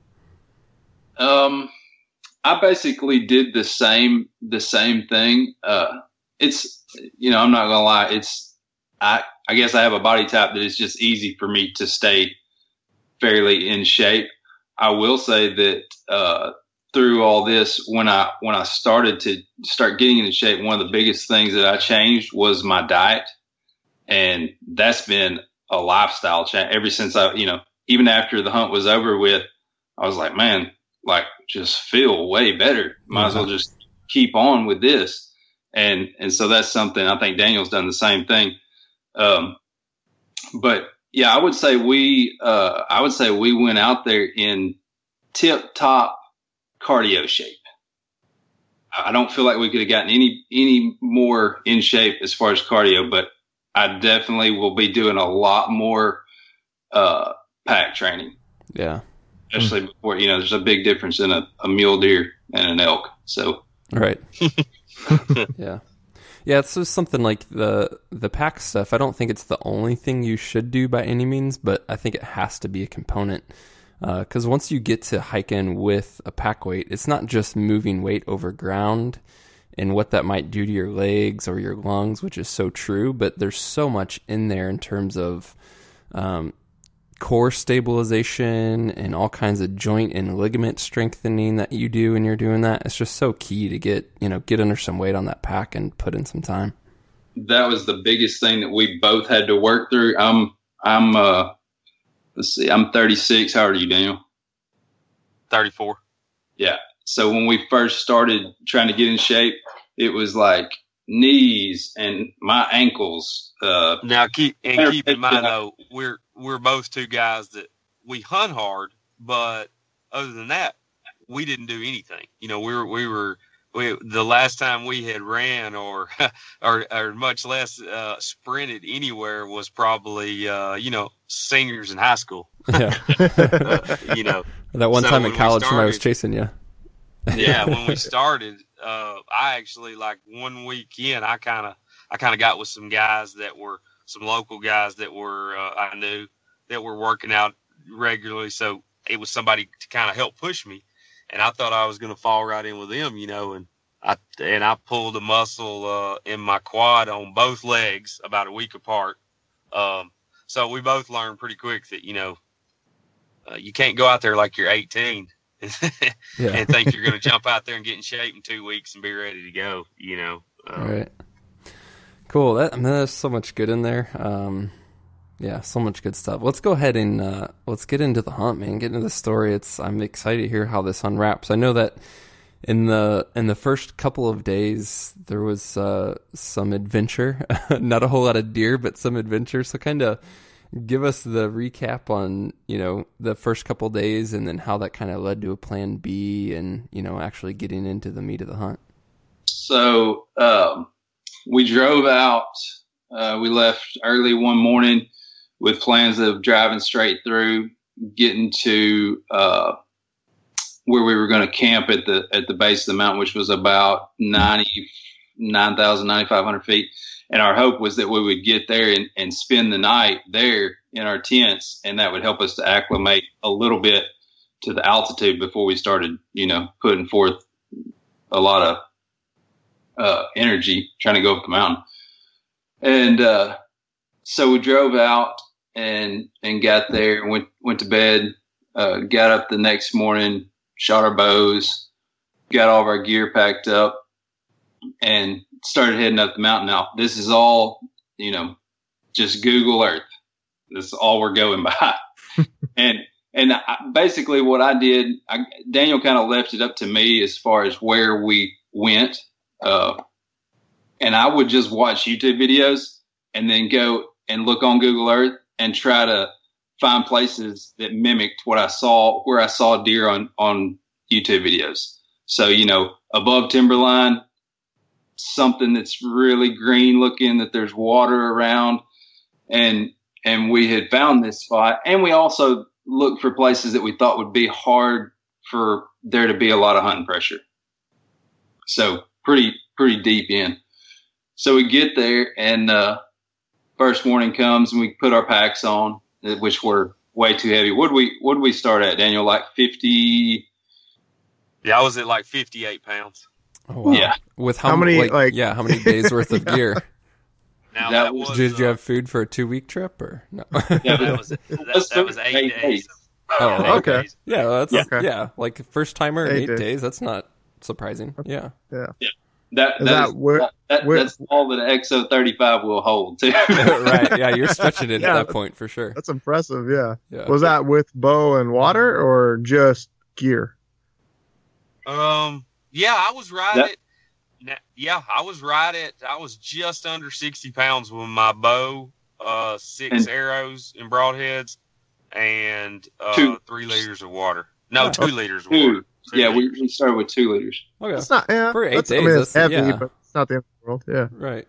[SPEAKER 2] Um, I basically did the same, the same thing. Uh, it's, you know, I'm not gonna lie. It's, I, I guess I have a body type that is just easy for me to stay fairly in shape. I will say that, uh, through all this, when I, when I started to start getting into shape, one of the biggest things that I changed was my diet. And that's been a lifestyle change ever since I, you know, even after the hunt was over with, I was like, man, like, just feel way better. Might as well just keep on with this. And, and so that's something I think Daniel's done the same thing. Um, but yeah, I would say we, uh, I would say we went out there in tip top cardio shape. I don't feel like we could have gotten any, any more in shape as far as cardio, but I definitely will be doing a lot more, uh, pack training.
[SPEAKER 1] Yeah.
[SPEAKER 2] Especially mm-hmm. before, you know, there's a big difference in a, a mule deer and an elk. So,
[SPEAKER 1] right. Yeah. Yeah. It's just something like the, the pack stuff. I don't think it's the only thing you should do by any means, but I think it has to be a component. Because uh, once you get to hiking with a pack weight, it's not just moving weight over ground and what that might do to your legs or your lungs, which is so true, but there's so much in there in terms of um, core stabilization and all kinds of joint and ligament strengthening that you do when you're doing that. It's just so key to get, you know, get under some weight on that pack and put in some time.
[SPEAKER 2] That was the biggest thing that we both had to work through. I'm, I'm, uh, Let's see, I'm thirty-six. How old are you, Daniel?
[SPEAKER 4] thirty-four.
[SPEAKER 2] Yeah. So when we first started trying to get in shape, it was like knees and my ankles. Uh,
[SPEAKER 4] now keep and keep in mind though, we're we're both two guys that we hunt hard, but other than that, we didn't do anything. You know, we were we were we, the last time we had ran or or, or much less uh, sprinted anywhere was probably uh, you know, seniors in high school.
[SPEAKER 1] Yeah.
[SPEAKER 4] uh, you know,
[SPEAKER 1] that one
[SPEAKER 4] so
[SPEAKER 1] time in college
[SPEAKER 4] started,
[SPEAKER 1] when I was chasing you.
[SPEAKER 4] Yeah, when we started, uh, I actually like one weekend I kind of I kind of got with some guys that were some local guys that were uh, I knew that were working out regularly, so it was somebody to kind of help push me, and I thought I was going to fall right in with them, you know, and I and I pulled a muscle uh, in my quad on both legs about a week apart. Um, so we both learned pretty quick that, you know, uh, you can't go out there like you're eighteen
[SPEAKER 1] yeah.
[SPEAKER 4] and think you're going to jump out there and get in shape in two weeks and be ready to go, you know. Um,
[SPEAKER 1] All right. Cool. That, I mean, there's so much good in there. Um, yeah, so much good stuff. Let's go ahead and uh, let's get into the hunt, man. Get into the story. It's I'm excited to hear how this unwraps. I know that in the in the first couple of days there was uh, some adventure, not a whole lot of deer, but some adventure. So kind of give us the recap on, you know, the first couple of days and then how that kind of led to a plan B and, you know, actually getting into the meat of the hunt.
[SPEAKER 2] So um, we drove out. Uh, we left early one morning with plans of driving straight through, getting to uh, where we were going to camp at the at the base of the mountain, which was about ninety-nine thousand, ninety-five hundred feet. And our hope was that we would get there and, and spend the night there in our tents, and that would help us to acclimate a little bit to the altitude before we started, you know, putting forth a lot of uh, energy trying to go up the mountain. And uh, so we drove out and and got there and went, went to bed, uh, got up the next morning, shot our bows, got all of our gear packed up, and started heading up the mountain. Now, this is all, you know, just Google Earth. This is all we're going by. and and I, basically what I did, I, Daniel kind of left it up to me as far as where we went. Uh, and I would just watch YouTube videos and then go and look on Google Earth and try to find places that mimicked what I saw, where I saw deer on, on YouTube videos. So, you know, above timberline, something that's really green looking, that there's water around. And, and we had found this spot. And we also looked for places that we thought would be hard for there to be a lot of hunting pressure. So pretty, pretty deep in. So we get there and, uh, first morning comes and we put our packs on, which were way too heavy. What did we, what did we start at, Daniel? Like fifty?
[SPEAKER 4] Yeah, I was at like fifty-eight pounds.
[SPEAKER 1] Oh, wow.
[SPEAKER 2] Yeah.
[SPEAKER 1] With how,
[SPEAKER 3] How many,
[SPEAKER 1] like,
[SPEAKER 3] like-
[SPEAKER 1] yeah, how many days worth of
[SPEAKER 3] Yeah.
[SPEAKER 1] gear?
[SPEAKER 4] Now
[SPEAKER 2] That
[SPEAKER 4] that,
[SPEAKER 2] was-
[SPEAKER 4] was,
[SPEAKER 1] Did you
[SPEAKER 4] uh,
[SPEAKER 1] have food for a two week trip or no?
[SPEAKER 2] Yeah,
[SPEAKER 4] that was that, that was eight,
[SPEAKER 2] Eight
[SPEAKER 4] days.
[SPEAKER 2] days.
[SPEAKER 1] Oh,
[SPEAKER 4] Yeah, eight
[SPEAKER 3] okay.
[SPEAKER 4] days.
[SPEAKER 1] yeah, that's
[SPEAKER 3] Yeah.
[SPEAKER 1] yeah, like first timer in
[SPEAKER 3] Eight
[SPEAKER 1] eight
[SPEAKER 3] days.
[SPEAKER 1] days. That's not surprising. Yeah.
[SPEAKER 3] Yeah.
[SPEAKER 2] That,
[SPEAKER 3] Is
[SPEAKER 2] that
[SPEAKER 3] that
[SPEAKER 2] is-
[SPEAKER 3] where-
[SPEAKER 2] that- that-
[SPEAKER 3] where-
[SPEAKER 2] that's all that an X O thirty-five will hold too.
[SPEAKER 1] Right. Yeah, you're stretching it
[SPEAKER 3] Yeah.
[SPEAKER 1] at that point for sure.
[SPEAKER 3] That's impressive. Yeah.
[SPEAKER 1] Yeah.
[SPEAKER 3] Was that with bow and water or just gear?
[SPEAKER 4] Um, yeah, I was right
[SPEAKER 2] That-
[SPEAKER 4] at. na- Yeah, I was right at. I was just under sixty pounds with my bow, uh, six
[SPEAKER 2] And-
[SPEAKER 4] arrows and broadheads, and uh,
[SPEAKER 2] Two.
[SPEAKER 4] three liters of water. No,
[SPEAKER 1] Oh.
[SPEAKER 4] two liters of
[SPEAKER 2] Two.
[SPEAKER 4] water. Two
[SPEAKER 2] Yeah, we,
[SPEAKER 4] liters.
[SPEAKER 2] we started with two liters.
[SPEAKER 1] Okay.
[SPEAKER 3] It's not, yeah.
[SPEAKER 1] For eight
[SPEAKER 3] that's- I
[SPEAKER 1] days,
[SPEAKER 3] mean, it's
[SPEAKER 1] that's-
[SPEAKER 3] heavy,
[SPEAKER 1] yeah.
[SPEAKER 3] but it's not the end of the world. Yeah.
[SPEAKER 1] Right.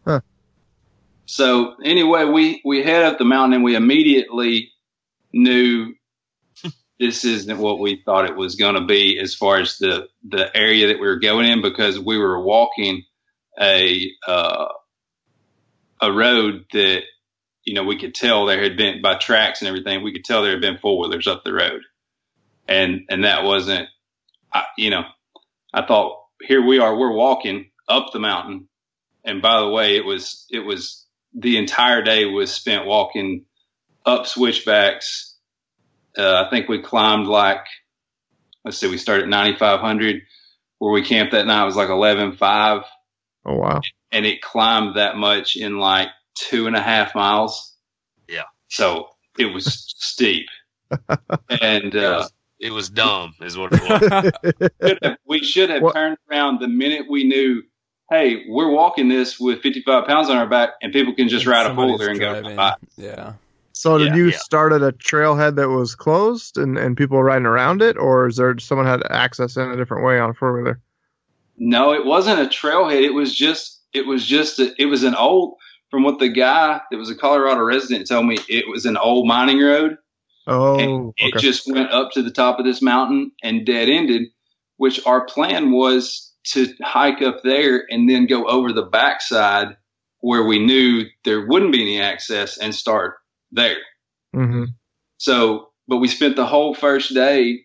[SPEAKER 2] So anyway, we, we head up the mountain and we immediately knew this isn't what we thought it was going to be as far as the, the area that we were going in, because we were walking a, uh, a road that, you know, we could tell there had been, by tracks and everything, we could tell there had been four wheelers up the road. And, and that wasn't, I, you know, I thought, here we are, we're walking up the mountain. And by the way, it was, it was, the entire day was spent walking up switchbacks. Uh, I think we climbed like, let's see, we started at ninety-five hundred. Where we camped that night was like eleven five.
[SPEAKER 3] Oh, wow.
[SPEAKER 2] And it climbed that much in like two and a half miles.
[SPEAKER 4] Yeah.
[SPEAKER 2] So it was steep. And,
[SPEAKER 4] It
[SPEAKER 2] uh,
[SPEAKER 4] was, it was dumb, is what it was.
[SPEAKER 2] should have- we should have
[SPEAKER 3] What-
[SPEAKER 2] turned around the minute we knew, hey, we're walking this with fifty-five pounds on our back and people can just ride a
[SPEAKER 1] Somebody's
[SPEAKER 2] folder and go
[SPEAKER 1] driving.
[SPEAKER 2] by.
[SPEAKER 1] Yeah.
[SPEAKER 3] So did
[SPEAKER 4] Yeah,
[SPEAKER 3] you
[SPEAKER 4] yeah.
[SPEAKER 3] start at a trailhead that was closed and, and people were riding around it, or is there someone had access in a different way on a four wheeler?
[SPEAKER 2] No, it wasn't a trailhead. It was just, it was just, a, it was an old, from what the guy that was a Colorado resident told me, it was an old mining road.
[SPEAKER 3] Oh,
[SPEAKER 2] And it
[SPEAKER 3] okay.
[SPEAKER 2] just went up to the top of this mountain and dead ended, which our plan was to hike up there and then go over the backside where we knew there wouldn't be any access and start there.
[SPEAKER 3] Mm-hmm.
[SPEAKER 2] So, but we spent the whole first day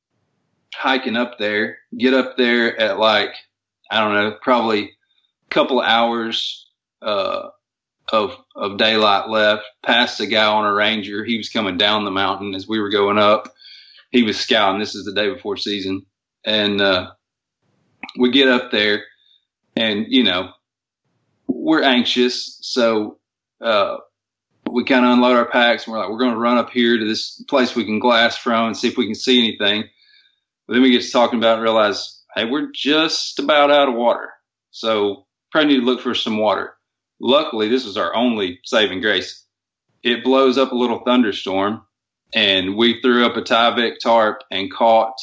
[SPEAKER 2] hiking up there, get up there at like, I don't know, probably a couple of hours uh, of of daylight left, past a guy on a Ranger. He was coming down the mountain as we were going up. He was scouting. This is the day before season. And uh, we get up there and, you know, we're anxious. So uh, we kind of unload our packs and we're like, we're going to run up here to this place we can glass from and see if we can see anything. But then we get to talking about it and realize, hey, we're just about out of water. So probably need to look for some water. Luckily, this was our only saving grace. It blows up a little thunderstorm, and we threw up a Tyvek tarp and caught,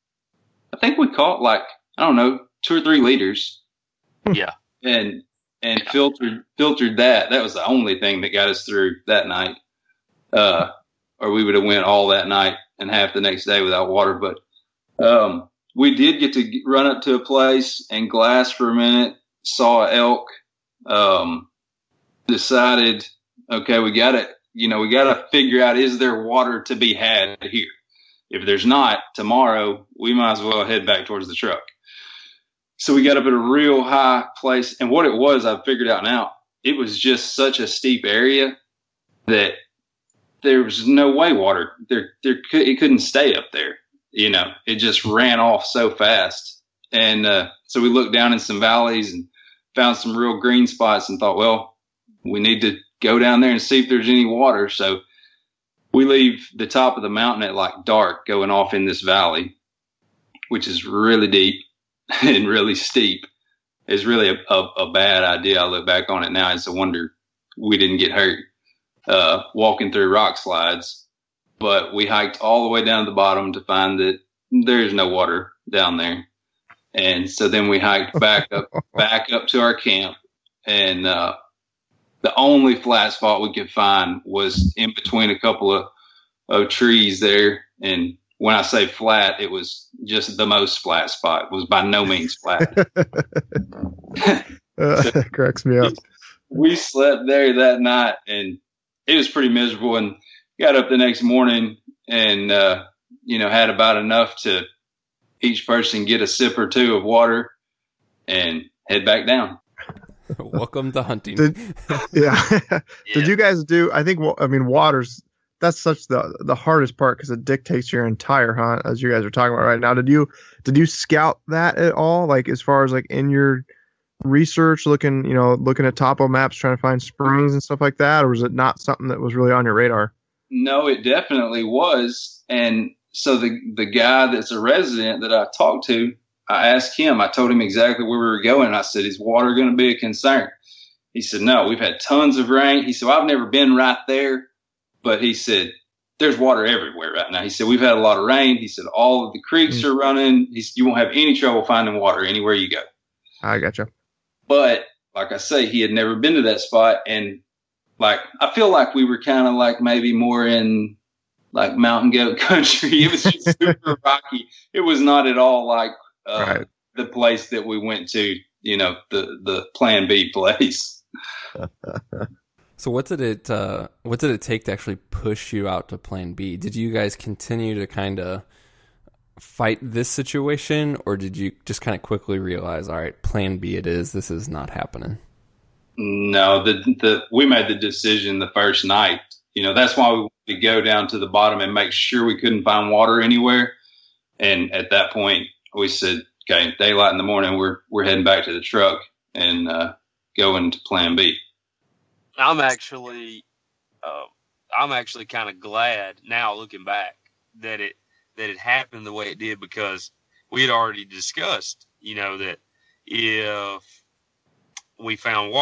[SPEAKER 2] I think we caught like, I don't know, two or three liters.
[SPEAKER 4] Yeah.
[SPEAKER 2] And and filtered filtered that. That was the only thing that got us through that night. Uh, or we would have went all that night and half the next day without water. But um, we did get to get, run up to a place and glass for a minute, saw an elk, um, decided, okay, we got to, you know, we got to figure out, is there water to be had here? If there's not, tomorrow, we might as well head back towards the truck. So we got up at a real high place. And what it was, I figured out now, it was just such a steep area that there was no way water, there, there could, it couldn't stay up there. You know, it just ran off so fast. And uh, so we looked down in some valleys and found some real green spots and thought, well, we need to go down there and see if there's any water. So we leave the top of the mountain at like dark, going off in this valley, which is really deep and really steep. It's really a, a, a bad idea. I look back on it now. It's a wonder we didn't get hurt uh, walking through rock slides. But we hiked all the way down to the bottom to find that there's no water down there. And so then we hiked back up, back up to our camp. And uh, the only flat spot we could find was in between a couple of, of trees there. And when I say flat, it was just the most flat spot. It was by no means flat.
[SPEAKER 3] uh,
[SPEAKER 2] So
[SPEAKER 3] cracks me up.
[SPEAKER 2] we slept there that night, and it was pretty miserable. And got up the next morning and, uh, you know, had about enough to each person get a sip or two of water and head back down.
[SPEAKER 1] Welcome to hunting.
[SPEAKER 3] Did, yeah.
[SPEAKER 4] Yeah.
[SPEAKER 3] Did you guys do, I think, wa- I mean, water's, that's such the the hardest part because it dictates your entire hunt, as you guys are talking about right now. Did you, did you scout that at all? Like, as far as like in your research, looking, you know, looking at topo maps, trying to find springs and stuff like that? Or was it not something that was really on your radar?
[SPEAKER 2] No, it definitely was. And so the the guy that's a resident that I talked to, I asked him, I told him exactly where we were going. I said, is water going to be a concern? He said, no, we've had tons of rain. He said, well, I've never been right there. But he said, there's water everywhere right now. He said, we've had a lot of rain. He said, all of the creeks mm-hmm. are running. He said, you won't have any trouble finding water anywhere you go.
[SPEAKER 3] I gotcha.
[SPEAKER 2] But like I say, he had never been to that spot. And like, I feel like we were kind of like maybe more in like mountain goat country. It was just super rocky. It was not at all like uh,
[SPEAKER 3] right.
[SPEAKER 2] the place that we went to, you know, the, the Plan B place.
[SPEAKER 1] So what did it uh, what did it take to actually push you out to Plan B? Did you guys continue to kind of fight this situation, or did you just kind of quickly realize, all right, Plan B it is, this is not happening?
[SPEAKER 2] No, the the we made the decision the first night. You know, that's why we wanted to go down to the bottom and make sure we couldn't find water anywhere. And at that point, we said, okay, daylight in the morning, we're we're heading back to the truck and uh, going to Plan B.
[SPEAKER 4] I'm actually, uh, I'm actually kind of glad now, looking back, that it that it happened the way it did, because we had already discussed, you know, that if we found water,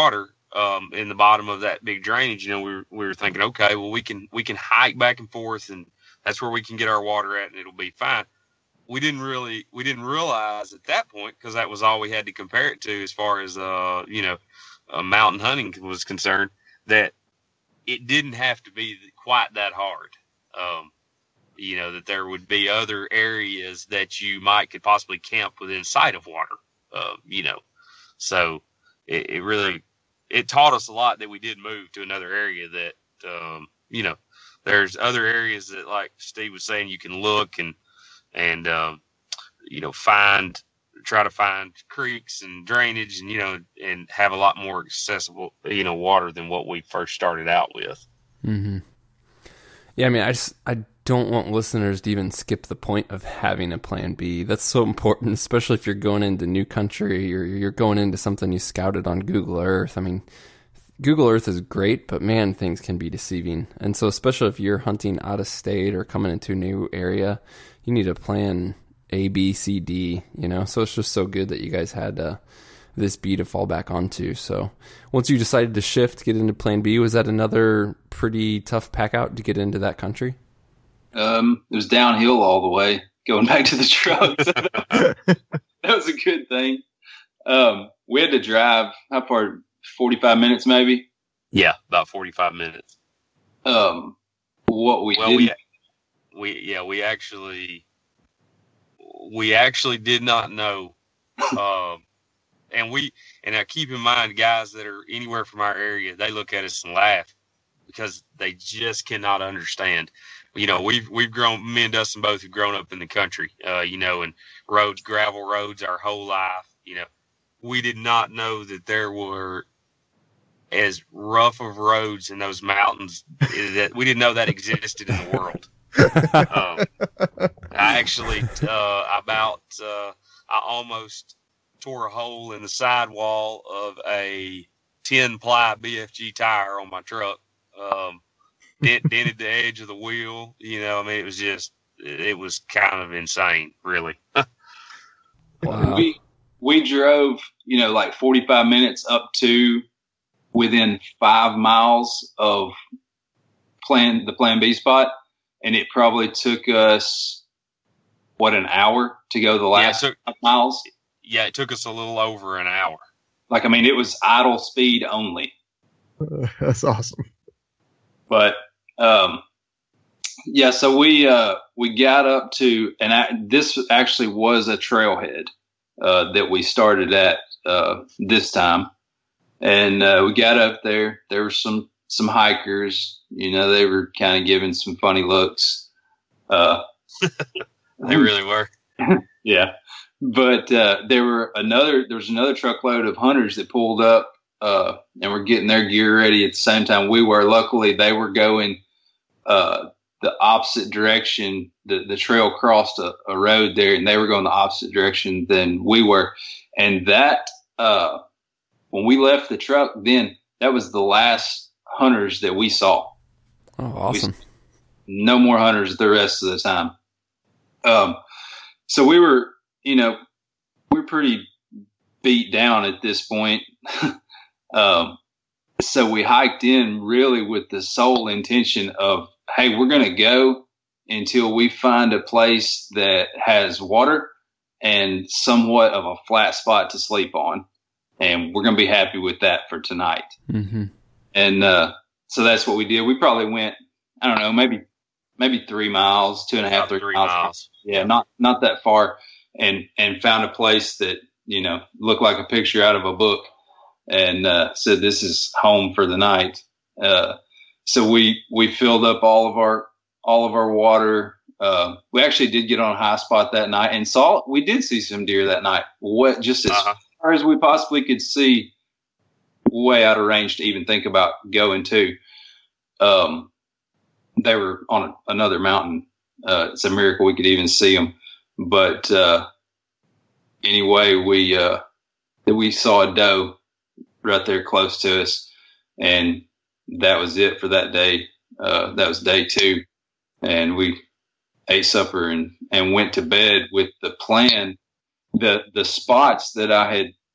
[SPEAKER 4] um, in the bottom of that big drainage, you know, we were, we were thinking, okay, well, we can we can hike back and forth, and that's where we can get our water at, and it'll be fine. We didn't really we didn't realize at that point, because that was all we had to compare it to as far as uh, you know uh, mountain hunting was concerned, that it didn't have to be quite that hard. Um, you know, that there would be other areas that you might could possibly camp within sight of water. Uh, you know, so it, it really it taught us a lot that we did move to another area. That um, you know, there's other areas that, like Steve was saying, you can look and and um, you know find try to find creeks and drainage, and you know and have a lot more accessible you know water than what we first started out with.
[SPEAKER 1] Mm-hmm. Yeah, I mean, I just I don't want listeners to even skip the point of having a plan B. That's so important, especially if you're going into new country or you're going into something you scouted on Google Earth. I mean, Google Earth is great, but man, things can be deceiving. And so especially if you're hunting out of state or coming into a new area, you need a plan A, B, C, D, you know? So it's just so good that you guys had uh, this B to fall back onto. So once you decided to shift, get into plan B, was that another pretty tough pack out to get into that country?
[SPEAKER 2] Um, it was downhill all the way going back to the truck. So that, that was a good thing. Um, we had to drive, how far? forty-five minutes maybe?
[SPEAKER 4] Yeah, about forty-five minutes.
[SPEAKER 2] Um, what we
[SPEAKER 4] well,
[SPEAKER 2] did.
[SPEAKER 4] We, we, yeah, we actually, we actually did not know. Um, and we, and now keep in mind, guys that are anywhere from our area, they look at us and laugh because they just cannot understand. You know, we've we've grown. Me and Dustin both have grown up in the country. Uh, you know, and roads, gravel roads, our whole life. You know, we did not know that there were as rough of roads in those mountains. That we didn't know that existed in the world. um, I actually uh, about uh, I almost tore a hole in the sidewall of a ten ply B F G tire on my truck. Um, Dent, dented the edge of the wheel. You know, I mean, it was just, it was kind of insane, really.
[SPEAKER 1] Wow.
[SPEAKER 2] We we drove, you know, like forty-five minutes up to within five miles of plan the Plan B spot, and it probably took us what an hour to go the last
[SPEAKER 4] yeah, took,
[SPEAKER 2] five miles.
[SPEAKER 4] Yeah, it took us a little over an hour.
[SPEAKER 2] Like, I mean, it was idle speed only.
[SPEAKER 3] Uh, that's awesome.
[SPEAKER 2] But um, yeah, so we uh, we got up to, and I, this actually was a trailhead uh, that we started at uh, this time, and uh, we got up there. There were some some hikers, you know, they were kind of giving some funny looks. Uh,
[SPEAKER 4] they really were.
[SPEAKER 2] Yeah, but uh, there were another. There was another truckload of hunters that pulled up. Uh, and we're getting their gear ready at the same time we were. Luckily, they were going uh, the opposite direction. The, the trail crossed a, a road there, and they were going the opposite direction than we were. And that, uh, when we left the truck, then that was the last hunters that we saw.
[SPEAKER 1] Oh, awesome.
[SPEAKER 2] We, no more hunters the rest of the time. Um, so we were, you know, we we're pretty beat down at this point. Um, so we hiked in really with the sole intention of, hey, we're going to go until we find a place that has water and somewhat of a flat spot to sleep on. And we're going to be happy with that for tonight.
[SPEAKER 1] Mm-hmm.
[SPEAKER 2] And, uh, so that's what we did. We probably went, I don't know, maybe, maybe three miles, two and a half, three,
[SPEAKER 4] three
[SPEAKER 2] miles.
[SPEAKER 4] miles.
[SPEAKER 2] Yeah. Not, not that far. And, and found a place that, you know, looked like a picture out of a book. And uh, said, this is home for the night. Uh, so we we filled up all of our all of our water. Uh, we actually did get on a high spot that night and saw we did see some deer that night. What just as uh-huh. far as we possibly could see, way out of range to even think about going to. Um, they were on a, another mountain. Uh, it's a miracle we could even see them. But uh, anyway, we uh, we saw a doe right there close to us, and that was it for that day. Uh, that was day two, and we ate supper and, and went to bed with the plan. The the spots that I had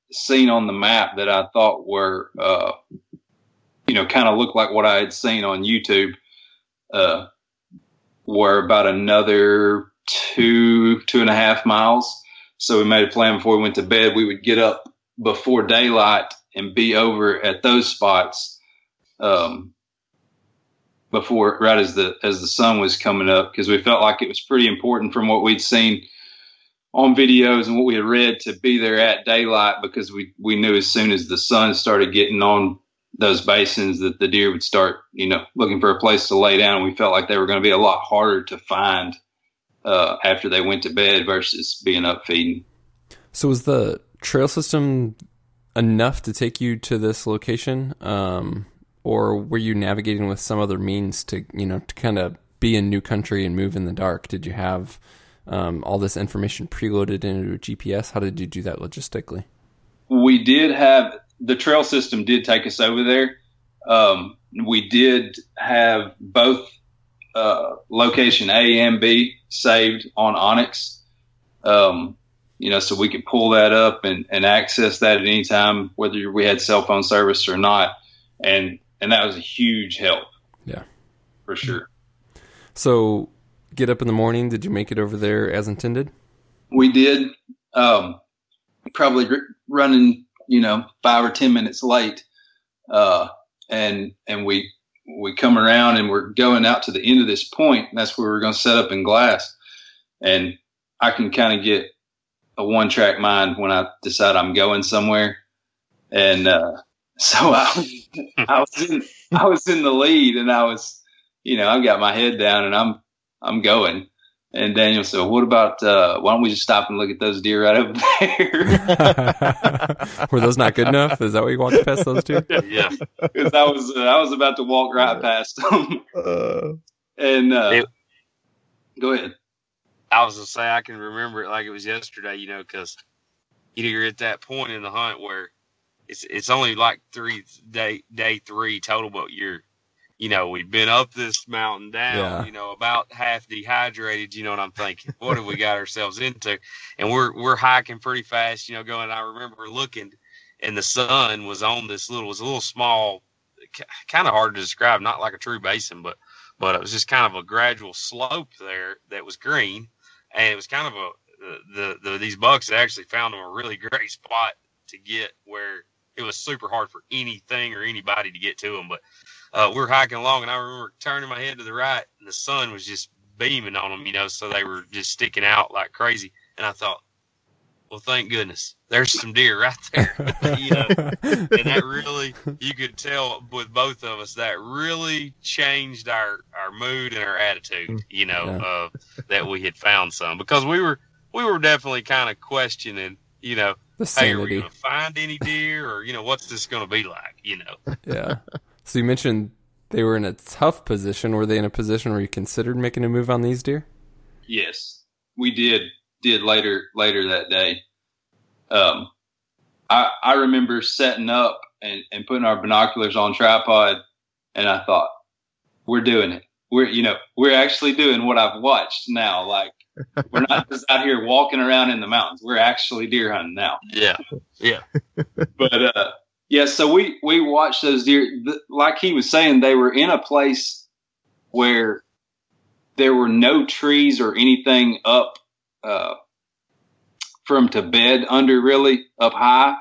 [SPEAKER 2] seen on the map that I thought were, uh, you know, kind of looked like what I had seen on YouTube, uh, were about another two, two and a half miles. So we made a plan before we went to bed. We would get up before daylight and be over at those spots, um, before, right as the, as the sun was coming up, because we felt like it was pretty important from what we'd seen on videos and what we had read to be there at daylight, because we, we knew as soon as the sun started getting on those basins that the deer would start, you know, looking for a place to lay down. We felt like they were going to be a lot harder to find uh, after they went to bed versus being up feeding.
[SPEAKER 1] So was the trail system enough to take you to this location? Um, or were you navigating with some other means to, you know, to kind of be in new country and move in the dark? Did you have um, all this information preloaded into a G P S? How did you do that logistically?
[SPEAKER 2] We did have, the trail system did take us over there. Um, we did have both uh, location A and B saved on Onyx. Um, you know, so we could pull that up and, and access that at any time, whether we had cell phone service or not. And, and that was a huge help.
[SPEAKER 1] Yeah,
[SPEAKER 2] for sure.
[SPEAKER 1] So get up in the morning. Did you make it over there as intended?
[SPEAKER 2] We did. Um, probably r- running, you know, five or ten minutes late. Uh, and, and we, we come around and we're going out to the end of this point, and that's where we're going to set up in Glass. And I can kind of get a one track mind when I decide I'm going somewhere. And, uh, so I was, I was in, I was in the lead, and I was, you know, I've got my head down and I'm, I'm going. And Daniel said, what about, uh, why don't we just stop and look at those deer right over there?
[SPEAKER 1] Were those not good enough? Is that why you walked past those two?
[SPEAKER 4] Yeah.
[SPEAKER 2] Because I was, uh, I was about to walk right past them.
[SPEAKER 3] Uh,
[SPEAKER 2] and, uh,
[SPEAKER 4] it,
[SPEAKER 2] go ahead.
[SPEAKER 4] I was going to say, I can remember it like it was yesterday, you know, because you're at that point in the hunt where it's, it's only like three day, day three total, but you're, you know, we've been up this mountain down,
[SPEAKER 1] yeah.
[SPEAKER 4] you know, about half dehydrated, you know what I'm thinking? What have we got ourselves into? And we're we're hiking pretty fast, you know, going. I remember looking, and the sun was on this little, it was a little small, kind of hard to describe, not like a true basin, but but it was just kind of a gradual slope there that was green, and it was kind of a the the, the these bucks had actually found them a really great spot to get where it was super hard for anything or anybody to get to them, but. Uh, we were hiking along, and I remember turning my head to the right, and the sun was just beaming on them, you know, so they were just sticking out like crazy. And I thought, well, thank goodness, there's some deer right there. You know? And that really, you could tell with both of us, that really changed our, our mood and our attitude, you know,
[SPEAKER 1] Yeah.
[SPEAKER 4] uh, that we had found some. Because we were we were definitely kind of questioning, you know,
[SPEAKER 1] The
[SPEAKER 4] hey, are we
[SPEAKER 1] sanity.
[SPEAKER 4] going to find any deer, or, you know, what's this going to be like, you know?
[SPEAKER 1] Yeah. So you mentioned they were in a tough position. Were they in a position where you considered making a move on these deer?
[SPEAKER 2] Yes, we did, did later, later that day. Um, I, I remember setting up and, and putting our binoculars on tripod, and I thought, we're doing it. We're, you know, we're actually doing what I've watched now. Like, we're not just out here walking around in the mountains. We're actually deer hunting now.
[SPEAKER 4] Yeah, yeah.
[SPEAKER 2] But, uh, yeah, so we, we watched those deer. Like he was saying, they were in a place where there were no trees or anything up uh, from to bed under, really up high.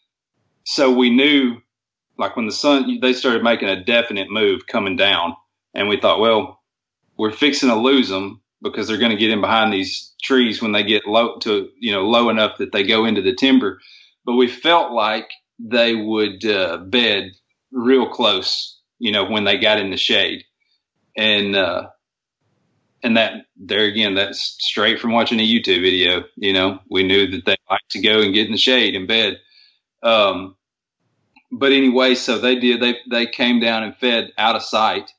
[SPEAKER 2] So we knew, like when the sun, they started making a definite move coming down. And we thought, well, we're fixing to lose them because they're going to get in behind these trees when they get low to, you know, low enough that they go into the timber. But we felt like they would uh, bed real close, you know, when they got in the shade. And, uh, and that there again, that's straight from watching a YouTube video. You know, we knew that they liked to go and get in the shade in bed. Um, but anyway, so they did, they, they came down and fed out of sight.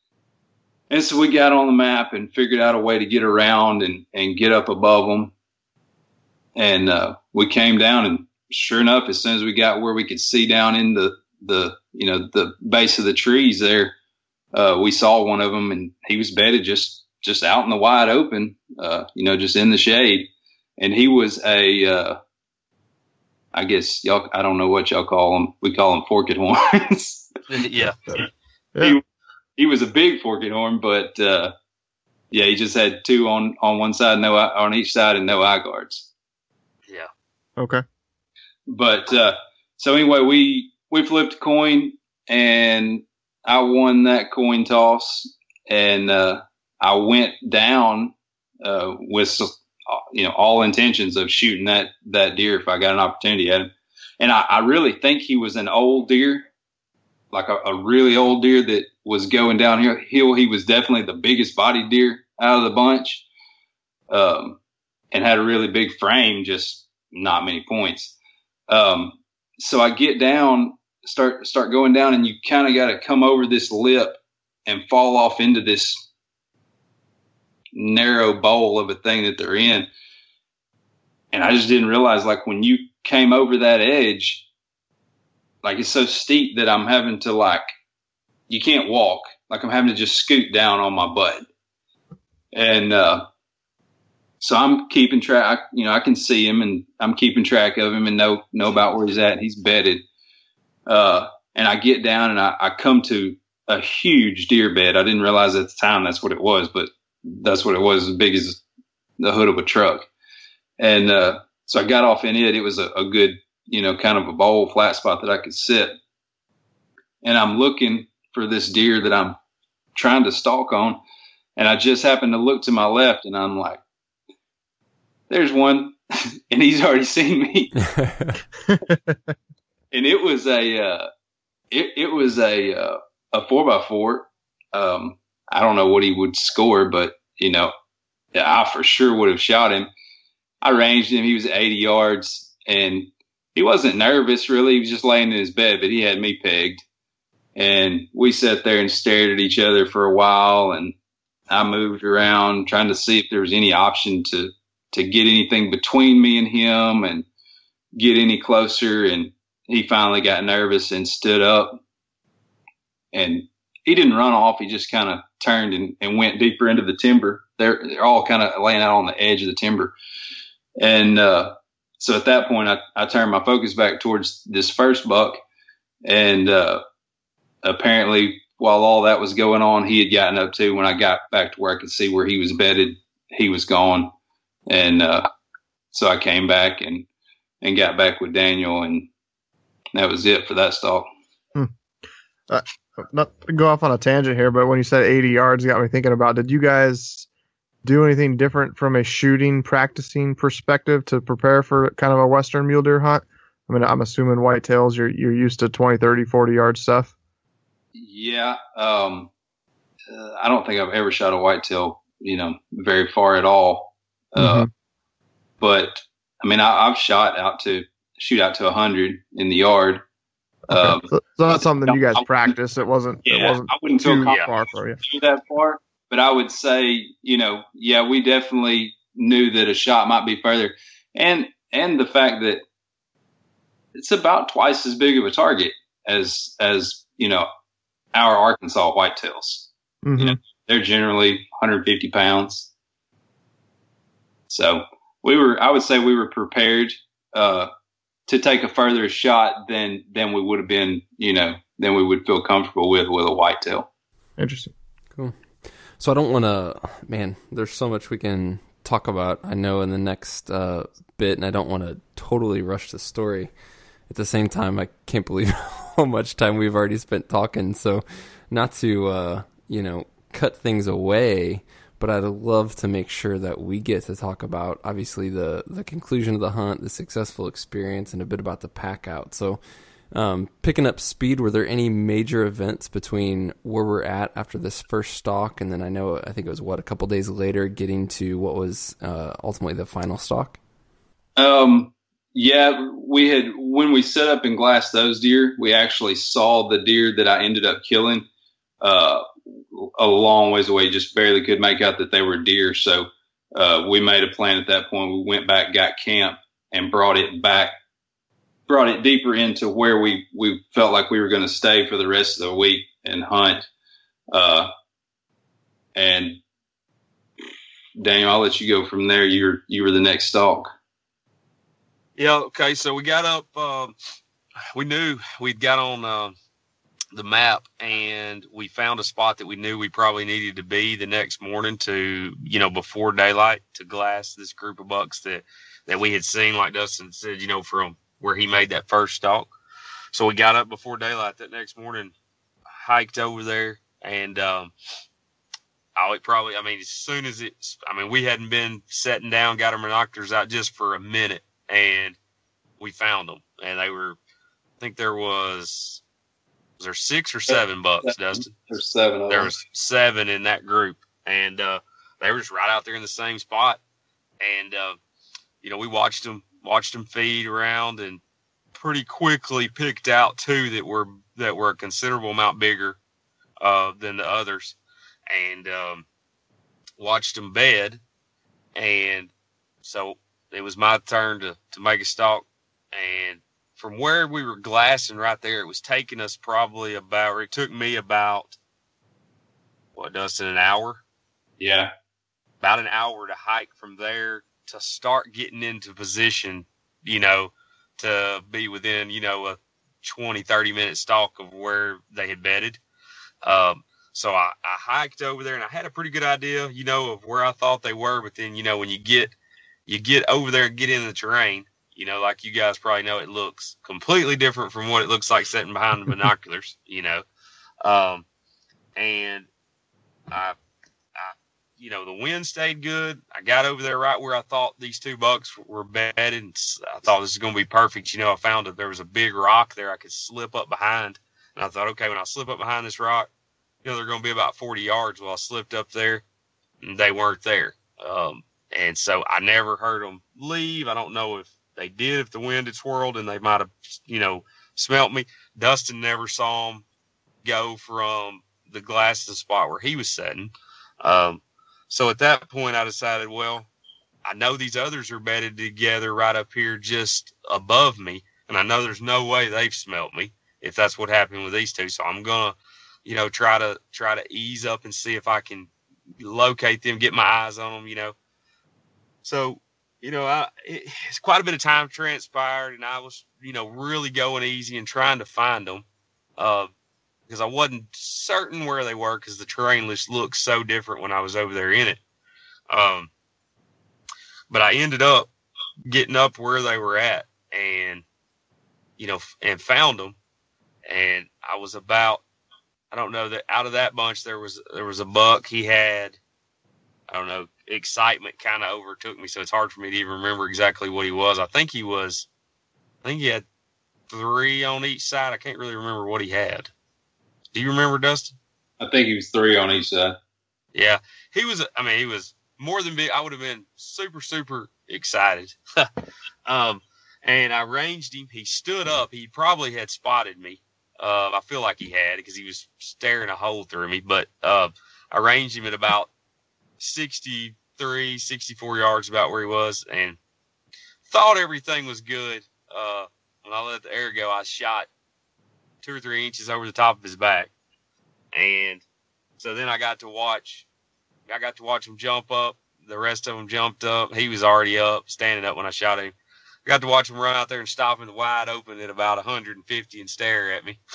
[SPEAKER 2] And so we got on the map and figured out a way to get around and, and get up above them. And, uh, we came down, and sure enough, as soon as we got where we could see down in the, the, you know, the base of the trees there, uh, we saw one of them, and he was bedded just, just out in the wide open, uh, you know, just in the shade. And he was a, uh, I guess y'all, I don't know what y'all call them. We call them forked horns.
[SPEAKER 4] yeah.
[SPEAKER 3] Yeah.
[SPEAKER 2] He, he was a big forked horn, but uh, yeah, he just had two on, on one side, no eye, on each side, and no eye guards.
[SPEAKER 4] Yeah.
[SPEAKER 3] Okay.
[SPEAKER 2] But uh, so anyway, we we flipped a coin, and I won that coin toss, and uh, I went down uh, with you know all intentions of shooting that that deer if I got an opportunity at him. And I, I really think he was an old deer, like a, a really old deer that was going downhill. He was definitely the biggest bodied deer out of the bunch, um, and had a really big frame, just not many points. Um, so I get down, start start going down, and you kind of got to come over this lip and fall off into this narrow bowl of a thing that they're in. And I just didn't realize, like, when you came over that edge, like, it's so steep that I'm having to, like, you can't walk. Like, I'm having to just scoot down on my butt. And uh, so I'm keeping track. You know, I can see him, and I'm keeping track of him and know know about where he's at. He's bedded. Uh, and I get down, and I, I come to a huge deer bed. I didn't realize at the time that's what it was, but that's what it was, as big as the hood of a truck. And uh, so I got off in it. It was a, a good, you know, kind of a bowl, flat spot that I could sit. And I'm looking for this deer that I'm trying to stalk on. And I just happened to look to my left, and I'm like, there's one. And he's already seen me. And it was a, uh, it, it was a, uh, a four by four. Um, I don't know what he would score, but, you know, I for sure would have shot him. I ranged him. He was at eighty yards, and he wasn't nervous, really. He was just laying in his bed, but he had me pegged. And we sat there and stared at each other for a while, and I moved around trying to see if there was any option to, to get anything between me and him and get any closer. And he finally got nervous and stood up, and he didn't run off. He just kind of turned and, and went deeper into the timber. They're, they're all kind of laying out on the edge of the timber. And uh, so at that point, I, I turned my focus back towards this first buck. And uh, apparently, while all that was going on, he had gotten up too. When I got back to where I could see where he was bedded, he was gone. And uh, so I came back and, and got back with Daniel, and that was it for that stalk.
[SPEAKER 3] Hmm. Uh, not to go off on a tangent here, but when you said eighty yards, it got me thinking about, did you guys do anything different from a shooting, practicing perspective to prepare for kind of a Western mule deer hunt? I mean, I'm assuming whitetails, you're, you're used to twenty, thirty, forty yard stuff.
[SPEAKER 2] Yeah. Um, uh, I don't think I've ever shot a whitetail, you know, very far at all. Uh,
[SPEAKER 3] Mm-hmm.
[SPEAKER 2] But I mean, I, I've shot out to shoot out to a hundred in the yard.
[SPEAKER 3] Okay.
[SPEAKER 2] Um,
[SPEAKER 3] so, so that's something you guys practiced. It wasn't,
[SPEAKER 2] yeah,
[SPEAKER 3] it wasn't
[SPEAKER 2] I wouldn't
[SPEAKER 3] too
[SPEAKER 2] feel
[SPEAKER 3] far for you.
[SPEAKER 2] do that far, but I would say, you know, yeah, we definitely knew that a shot might be further, and and the fact that it's about twice as big of a target as as you know our Arkansas whitetails.
[SPEAKER 3] Mm-hmm.
[SPEAKER 2] You know, they're generally one hundred fifty pounds, so we were. I would say we were prepared uh, to take a further shot than than we would have been, you know, than we would feel comfortable with with a whitetail.
[SPEAKER 3] Interesting.
[SPEAKER 1] Cool. So I don't want to, man, there's so much we can talk about, I know, in the next uh, bit, and I don't want to totally rush the story. At the same time, I can't believe how much time we've already spent talking. So not to, uh, you know, cut things away, but I'd love to make sure that we get to talk about, obviously, the, the conclusion of the hunt, the successful experience, and a bit about the pack out. So um, picking up speed, were there any major events between where we're at after this first stalk, and then I know, I think it was, what, a couple days later, getting to what was uh, ultimately the final stalk?
[SPEAKER 2] Um, yeah, we had, when we set up and glassed those deer, we actually saw the deer that I ended up killing uh, a long ways away, just barely could make out that they were deer. So uh, we made a plan at that point. We went back, got camp, and brought it back, brought it deeper into where we, we felt like we were going to stay for the rest of the week and hunt. Uh, and Daniel, I'll let you go from there. You're, you were the next stalk.
[SPEAKER 4] Yeah. Okay. So we got up. Um, we knew we'd got on uh, the map, and we found a spot that we knew we probably needed to be the next morning to, you know, before daylight to glass this group of bucks that that we had seen, like Dustin said, you know, from where he made that first stalk. So we got up before daylight that next morning, hiked over there, and um, I would probably, I mean, as soon as it's, I mean, we hadn't been sitting down, got our binoculars out just for a minute, and we found them. And they were, I think there was, was there six or seven bucks,
[SPEAKER 2] seven.
[SPEAKER 4] Dustin?
[SPEAKER 2] There's seven of
[SPEAKER 4] There
[SPEAKER 2] them.
[SPEAKER 4] was seven in that group, and uh, they were just right out there in the same spot. And, uh, you know, we watched them, watched them feed around, and pretty quickly picked out two that were, that were a considerable amount bigger uh, than the others. And um, watched them bed, and so it was my turn to, to make a stalk. And from where we were glassing right there, it was taking us probably about, or it took me about, what, Dustin, an hour?
[SPEAKER 2] Yeah.
[SPEAKER 4] About an hour to hike from there to start getting into position, you know, to be within, you know, a twenty, thirty minute stalk of where they had bedded. Um, So I, I hiked over there, and I had a pretty good idea, you know, of where I thought they were. But then, you know, when you get you get over there and get in the terrain, you know, like you guys probably know, it looks completely different from what it looks like sitting behind the binoculars, you know. Um, and I, I, you know, the wind stayed good. I got over there right where I thought these two bucks were bedded, and I thought this is going to be perfect. You know, I found that there was a big rock there I could slip up behind, and I thought, okay, when I slip up behind this rock, you know, they're going to be about forty yards. Well, I slipped up there, and they weren't there. Um, and so I never heard them leave. I don't know if they did, if the wind had swirled, and they might have, you know, smelt me. Dustin never saw them go from the glass to the spot where he was sitting. Um, so at that point, I decided, well, I know these others are bedded together right up here just above me, and I know there's no way they've smelt me if that's what happened with these two. So I'm going to, you know, try to try to ease up and see if I can locate them, get my eyes on them, you know. So, you know, I, it, it's quite a bit of time transpired, and I was, you know, really going easy and trying to find them uh, because I wasn't certain where they were because the terrain just looked so different when I was over there in it. Um, but I ended up getting up where they were at and, you know, and found them. And I was about, I don't know, that out of that bunch, there was there was a buck. He had, I don't know, excitement kind of overtook me, so it's hard for me to even remember exactly what he was. I think he was, I think he had three on each side. I can't really remember what he had. Do you remember, Dustin?
[SPEAKER 2] I think he was three on each side.
[SPEAKER 4] Yeah, he was, I mean, he was more than big. I would have been super, super excited. um, and I ranged him. He stood up. He probably had spotted me. Uh, I feel like he had because he was staring a hole through me. But uh, I ranged him at about sixty-three, sixty-four yards, about where he was, and thought everything was good. Uh, when I let the air go, I shot two or three inches over the top of his back. And so then I got to watch, I got to watch him jump up. The rest of them jumped up. He was already up, standing up when I shot him. I got to watch him run out there and stop in the wide open at about one hundred fifty and stare at me,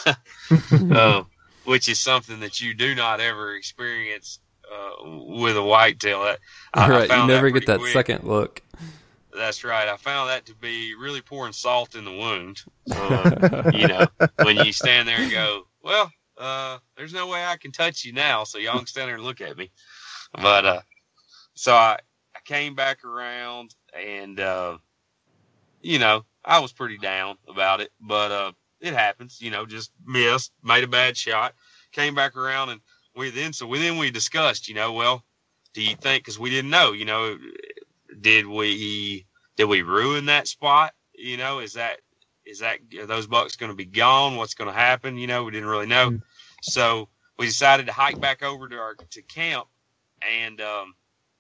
[SPEAKER 4] uh, which is something that you do not ever experience uh, with a whitetail. That, I,
[SPEAKER 1] right,
[SPEAKER 4] I
[SPEAKER 1] you never
[SPEAKER 4] that
[SPEAKER 1] get that
[SPEAKER 4] quick.
[SPEAKER 1] second look.
[SPEAKER 4] That's right. I found that to be really pouring salt in the wound. Uh, you know, when you stand there and go, well, uh, there's no way I can touch you now, so y'all can stand there and look at me. But uh, so I, I came back around and, uh, you know, I was pretty down about it, but uh, it happens. You know, just missed, made a bad shot, came back around, and we then so we then we discussed. You know, well, do you think? Because we didn't know. You know, did we did we ruin that spot? You know, is that is that are those bucks going to be gone? What's going to happen? You know, we didn't really know. Mm-hmm. So we decided to hike back over to our to camp, and um,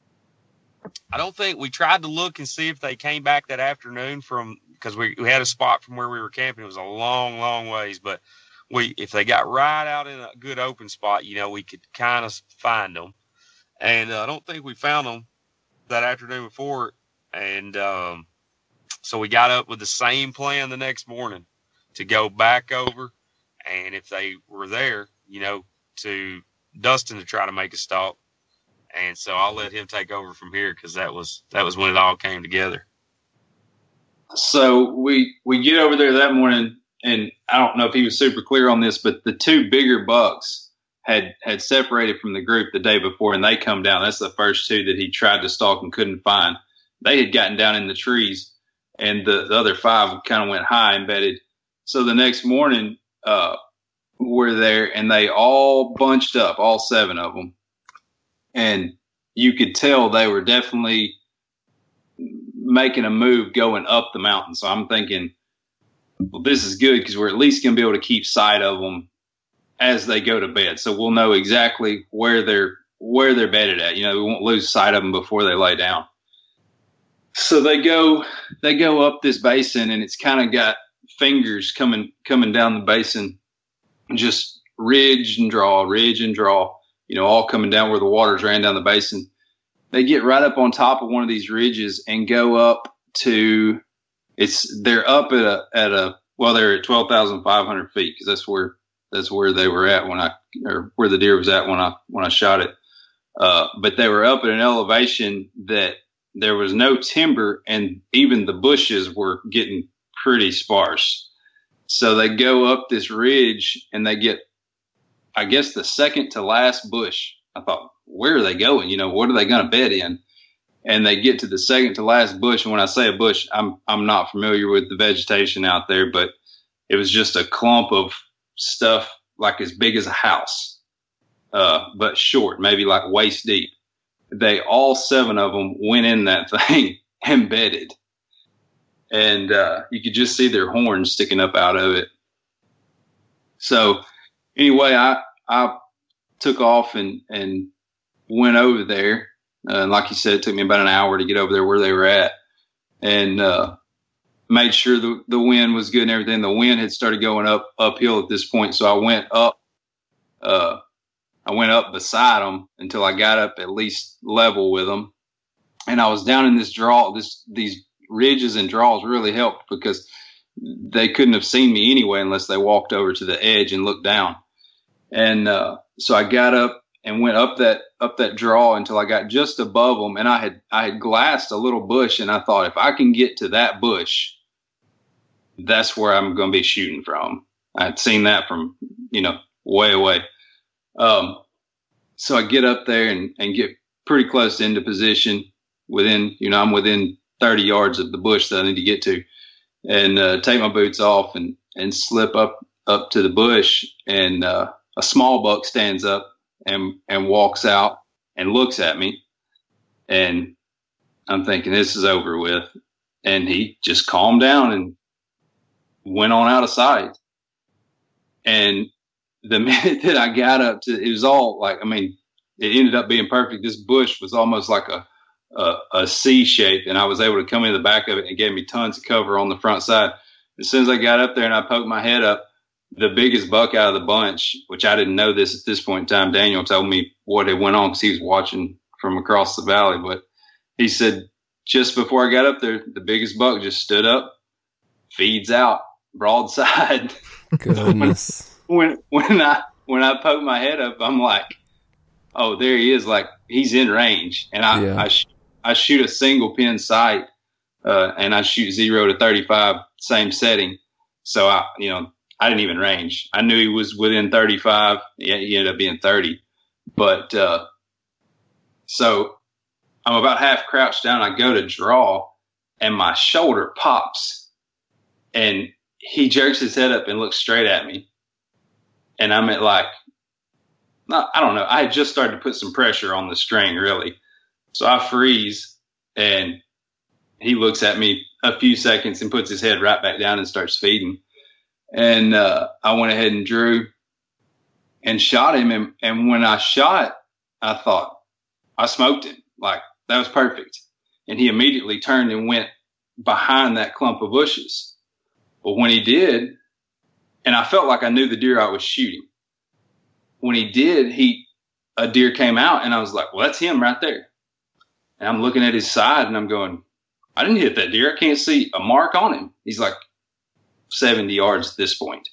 [SPEAKER 4] I don't think we tried to look and see if they came back that afternoon from because we, we had a spot from where we were camping. It was a long, long ways, but we if they got right out in a good open spot, you know, we could kind of find them. And uh, I don't think we found them that afternoon before. And um, So we got up with the same plan the next morning to go back over, and if they were there, you know, to Dustin to try to make a stop. And so I'll let him take over from here because that was that was when it all came together.
[SPEAKER 2] So we we get over there that morning, and I don't know if he was super clear on this, but the two bigger bucks had had separated from the group the day before, and they come down. That's the first two that he tried to stalk and couldn't find. They had gotten down in the trees, and the, the other five kind of went high and bedded. So the next morning, uh, we're there, and they all bunched up, all seven of them. And you could tell they were definitely making a move going up the mountain. So I'm thinking, well, this is good because we're at least going to be able to keep sight of them as they go to bed. So we'll know exactly where they're where they're bedded at. You know, we won't lose sight of them before they lay down. So they go they go up this basin, and it's kind of got fingers coming coming down the basin, just ridge and draw, ridge and draw. You know, all coming down where the waters ran down the basin. They get right up on top of one of these ridges and go up to, it's, they're up at a, at a, well, they're at twelve thousand five hundred feet because that's where, that's where they were at when I, or where the deer was at when I, when I shot it. Uh, but they were up at an elevation that there was no timber, and even the bushes were getting pretty sparse. So they go up this ridge and they get, I guess, the second to last bush. I thought, where are they going? You know, what are they going to bed in? And they get to the second to last bush. And when I say a bush, I'm I'm not familiar with the vegetation out there, but it was just a clump of stuff like as big as a house, uh, but short, maybe like waist deep. They all seven of them went in that thing and bedded, and uh, you could just see their horns sticking up out of it. So anyway, I I took off and, and went over there. Uh, and like you said, it took me about an hour to get over there where they were at, and uh, made sure the, the wind was good and everything. The wind had started going up uphill at this point, so I went up. Uh, I went up beside them until I got up at least level with them, and I was down in this draw. This these ridges and draws really helped because they couldn't have seen me anyway unless they walked over to the edge and looked down. And uh, so I got up and went up that up that draw until I got just above them, and I had I had glassed a little bush, and I thought if I can get to that bush, that's where I'm going to be shooting from. I had seen that from, you know, way away. Um, so I get up there and, and get pretty close into position within, you know, I'm within thirty yards of the bush that I need to get to, and uh, take my boots off and, and slip up, up to the bush, and uh, a small buck stands up and, and walks out and looks at me, and I'm thinking this is over with. And he just calmed down and went on out of sight. And the minute that I got up to, it was all like, I mean, it ended up being perfect. This bush was almost like a, a, a C shape, and I was able to come in the back of it, and it gave me tons of cover on the front side. As soon as I got up there and I poked my head up, the biggest buck out of the bunch, which I didn't know this at this point in time, Daniel told me what had went on because he was watching from across the valley. But he said, just before I got up there, the biggest buck just stood up, feeds out, broadside.
[SPEAKER 1] Goodness.
[SPEAKER 2] when, when, when I, when I poked my head up, I'm like, oh, there he is. Like, he's in range. And I,
[SPEAKER 1] Yeah.
[SPEAKER 2] I, sh- I shoot a single pin sight, uh, and I shoot zero to thirty-five, same setting. So I, you know, I didn't even range. I knew he was within thirty-five. Yeah, he ended up being thirty. But, uh, so I'm about half crouched down. I go to draw, and my shoulder pops, and he jerks his head up and looks straight at me. And I'm at like, not, I don't know. I had just started to put some pressure on the string, really. So I freeze, and he looks at me a few seconds and puts his head right back down and starts feeding. And uh, I went ahead and drew and shot him. And, and when I shot, I thought, I smoked him. Like, that was perfect. And he immediately turned and went behind that clump of bushes. But when he did, and I felt like I knew the deer I was shooting. When he did, he a deer came out, and I was like, well, that's him right there. And I'm looking at his side, and I'm going, I didn't hit that deer. I can't see a mark on him. He's like seventy yards at this point.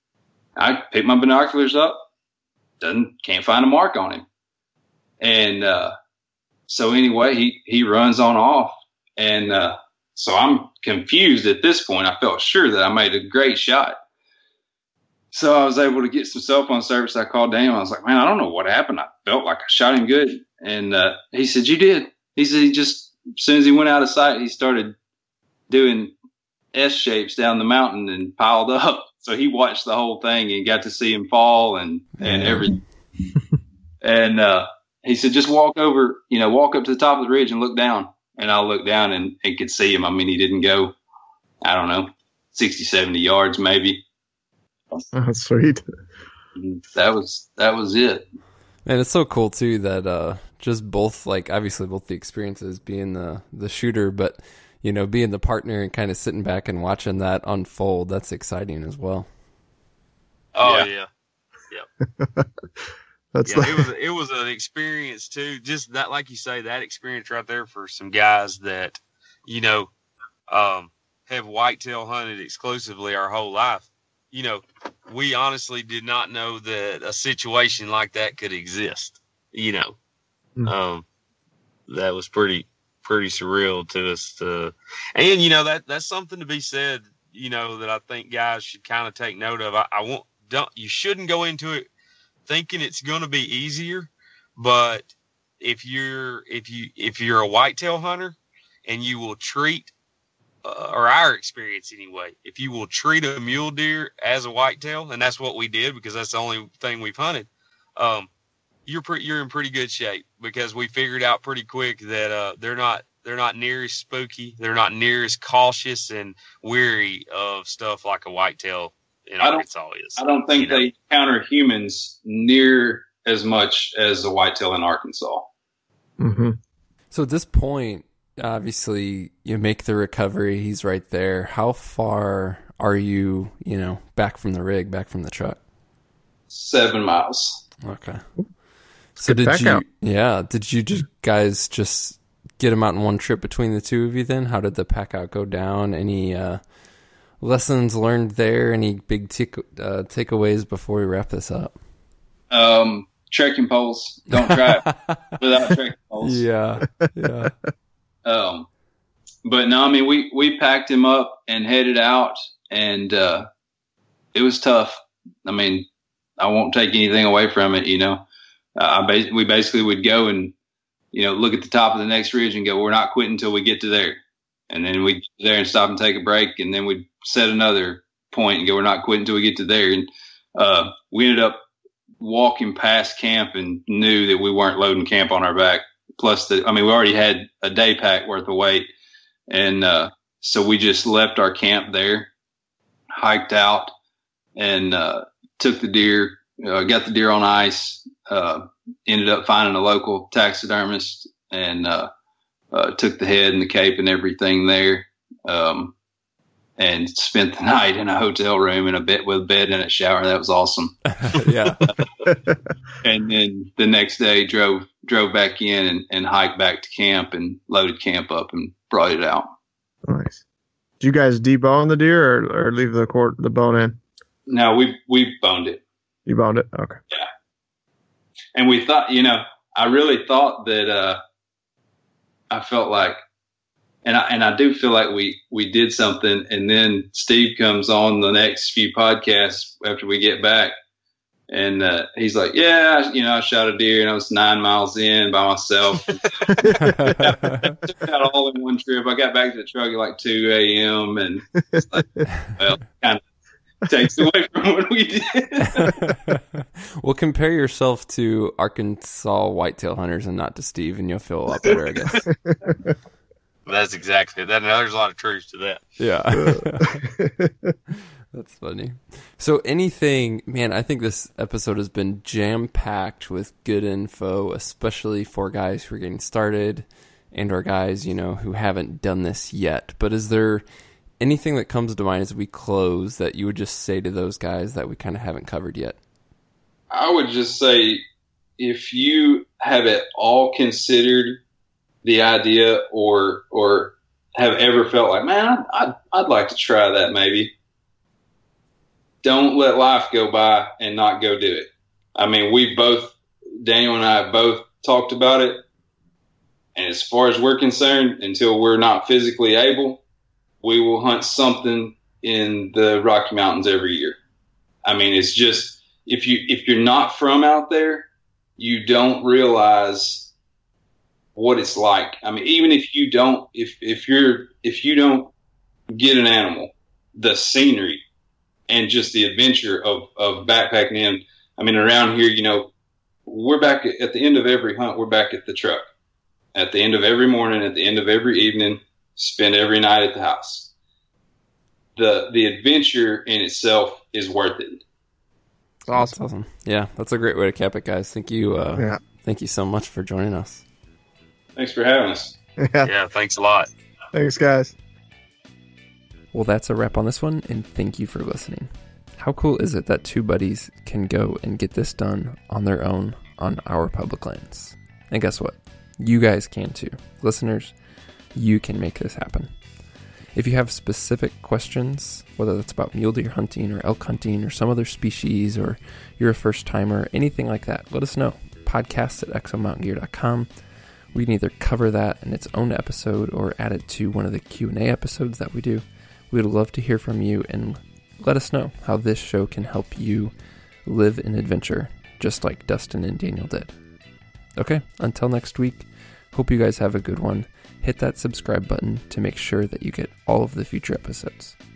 [SPEAKER 2] I pick my binoculars up. Doesn't, can't find a mark on him. And, uh, so anyway, he, he runs on off. And, uh, so I'm confused at this point. I felt sure that I made a great shot. So I was able to get some cell phone service. I called Daniel. I was like, man, I don't know what happened. I felt like I shot him good. And, uh, he said, you did. He said, he just, as soon as he went out of sight, he started doing S shapes down the mountain and piled up. So he watched the whole thing and got to see him fall and, and everything. And, uh, he said, just walk over, you know, walk up to the top of the ridge and look down. And I looked down and, and could see him. I mean, he didn't go, I don't know, sixty, seventy yards maybe.
[SPEAKER 3] Oh, sweet.
[SPEAKER 2] That was, that was it.
[SPEAKER 1] And it's so cool too that, uh, just both, like, obviously both the experiences being the, the shooter, but, you know, being the partner and kind of sitting back and watching that unfold, that's exciting as well.
[SPEAKER 4] Oh, yeah. Yeah. yeah.
[SPEAKER 3] That's
[SPEAKER 4] yeah,
[SPEAKER 3] the-
[SPEAKER 4] it was it was an experience too. Just that, like you say, that experience right there for some guys that, you know, um, have whitetail hunted exclusively our whole life. You know, we honestly did not know that a situation like that could exist. You know,
[SPEAKER 3] Mm.
[SPEAKER 4] um, that was pretty pretty surreal to us. To, and you know that that's something to be said. You know, that I think guys should kind of take note of. I, I won't don't you shouldn't go into it thinking it's going to be easier, but if you're if you if you're a whitetail hunter and you will treat uh, or our experience anyway, if you will treat a mule deer as a whitetail, and that's what we did because that's the only thing we've hunted, um, you're pretty you're in pretty good shape because we figured out pretty quick that uh, they're not they're not near as spooky, they're not near as cautious and weary of stuff like a whitetail in
[SPEAKER 2] I don't-
[SPEAKER 4] Arkansas is.
[SPEAKER 2] I don't think
[SPEAKER 4] you know?
[SPEAKER 2] they counter humans near as much as the whitetail in Arkansas.
[SPEAKER 3] Mm-hmm.
[SPEAKER 1] So at this point, obviously you make the recovery. He's right there. How far are you, you know, back from the rig, back from the truck?
[SPEAKER 2] Seven miles.
[SPEAKER 1] Okay. So
[SPEAKER 3] Get
[SPEAKER 1] did
[SPEAKER 3] back
[SPEAKER 1] you,
[SPEAKER 3] out.
[SPEAKER 1] yeah, did you just guys just get him out in one trip between the two of you then? How did the pack out go down? Any, uh, lessons learned there? Any big take, uh, takeaways before we wrap this up?
[SPEAKER 2] Um, trekking poles. Don't try it without trekking poles.
[SPEAKER 1] Yeah, yeah.
[SPEAKER 2] Um, but no, I mean, we, we packed him up and headed out, and uh, it was tough. I mean, I won't take anything away from it, you know. Uh, I bas- we basically would go and, you know, look at the top of the next ridge and go, we're not quitting until we get to there. And then we'd get there and stop and take a break, and then we'd set another point and go, we're not quitting until we get to there. And uh, we ended up walking past camp and knew that we weren't loading camp on our back. Plus, the, I mean, we already had a day pack worth of weight. And uh, so we just left our camp there, hiked out, and uh, took the deer, uh, got the deer on ice, uh, ended up finding a local taxidermist, and uh, uh, took the head and the cape and everything there, um, and spent the night in a hotel room in a bed with a bed and a shower. That was awesome.
[SPEAKER 1] Yeah.
[SPEAKER 2] And then the next day drove drove back in and, and hiked back to camp and loaded camp up and brought it out.
[SPEAKER 3] Nice. Did you guys debone the deer or, or leave the cord, the bone in?
[SPEAKER 2] No, we we boned it.
[SPEAKER 3] You boned it? Okay.
[SPEAKER 2] And we thought, you know, I really thought that uh, I felt like, and I and I do feel like we we did something. And then Steve comes on the next few podcasts after we get back, and uh, he's like, "Yeah, you know, I shot a deer, and I was nine miles in by myself. I took it out all in one trip. I got back to the truck at like two a.m. and it's like, well, kind of takes away from what we did."
[SPEAKER 1] Well, compare yourself to Arkansas whitetail hunters and not to Steve, and you'll feel a lot better, I guess.
[SPEAKER 4] That's exactly that. Now, there's a lot of truth to that.
[SPEAKER 1] Yeah. That's funny. So anything, man, I think this episode has been jam-packed with good info, especially for guys who are getting started and or guys, you know, who haven't done this yet. But is there anything that comes to mind as we close that you would just say to those guys that we kind of haven't covered yet?
[SPEAKER 2] I would just say, if you have at all considered the idea or or have ever felt like, man, I'd, I'd like to try that maybe, don't let life go by and not go do it. I mean, we both, Daniel and I have both talked about it. And as far as we're concerned, until we're not physically able, we will hunt something in the Rocky Mountains every year. I mean, it's just, if you, if you're not from out there, you don't realize what it's like. I mean, even if you don't, if, if you're, if you don't get an animal, the scenery and just the adventure of, of backpacking in, I mean, around here, you know, we're back at, at the end of every hunt, we're back at the truck. At the end of every morning, at the end of every evening, spend every night at the house. The, the adventure in itself is worth it.
[SPEAKER 3] Awesome.
[SPEAKER 1] That's awesome. Yeah, that's a great way to cap it, guys. Thank you. Uh,
[SPEAKER 3] Yeah.
[SPEAKER 1] Thank you so much for joining us.
[SPEAKER 2] Thanks for having us.
[SPEAKER 3] Yeah.
[SPEAKER 4] Yeah, thanks a lot.
[SPEAKER 3] Thanks, guys.
[SPEAKER 1] Well, that's a wrap on this one, and thank you for listening. How cool is it that two buddies can go and get this done on their own on our public lands? And guess what? You guys can too. Listeners, you can make this happen. If you have specific questions, whether that's about mule deer hunting or elk hunting or some other species, or you're a first timer, anything like that, let us know. Podcast at exo mountain gear dot com. We can either cover that in its own episode or add it to one of the Q and A episodes that we do. We'd love to hear from you and let us know how this show can help you live an adventure just like Dustin and Daniel did. Okay, until next week, hope you guys have a good one. Hit that subscribe button to make sure that you get all of the future episodes.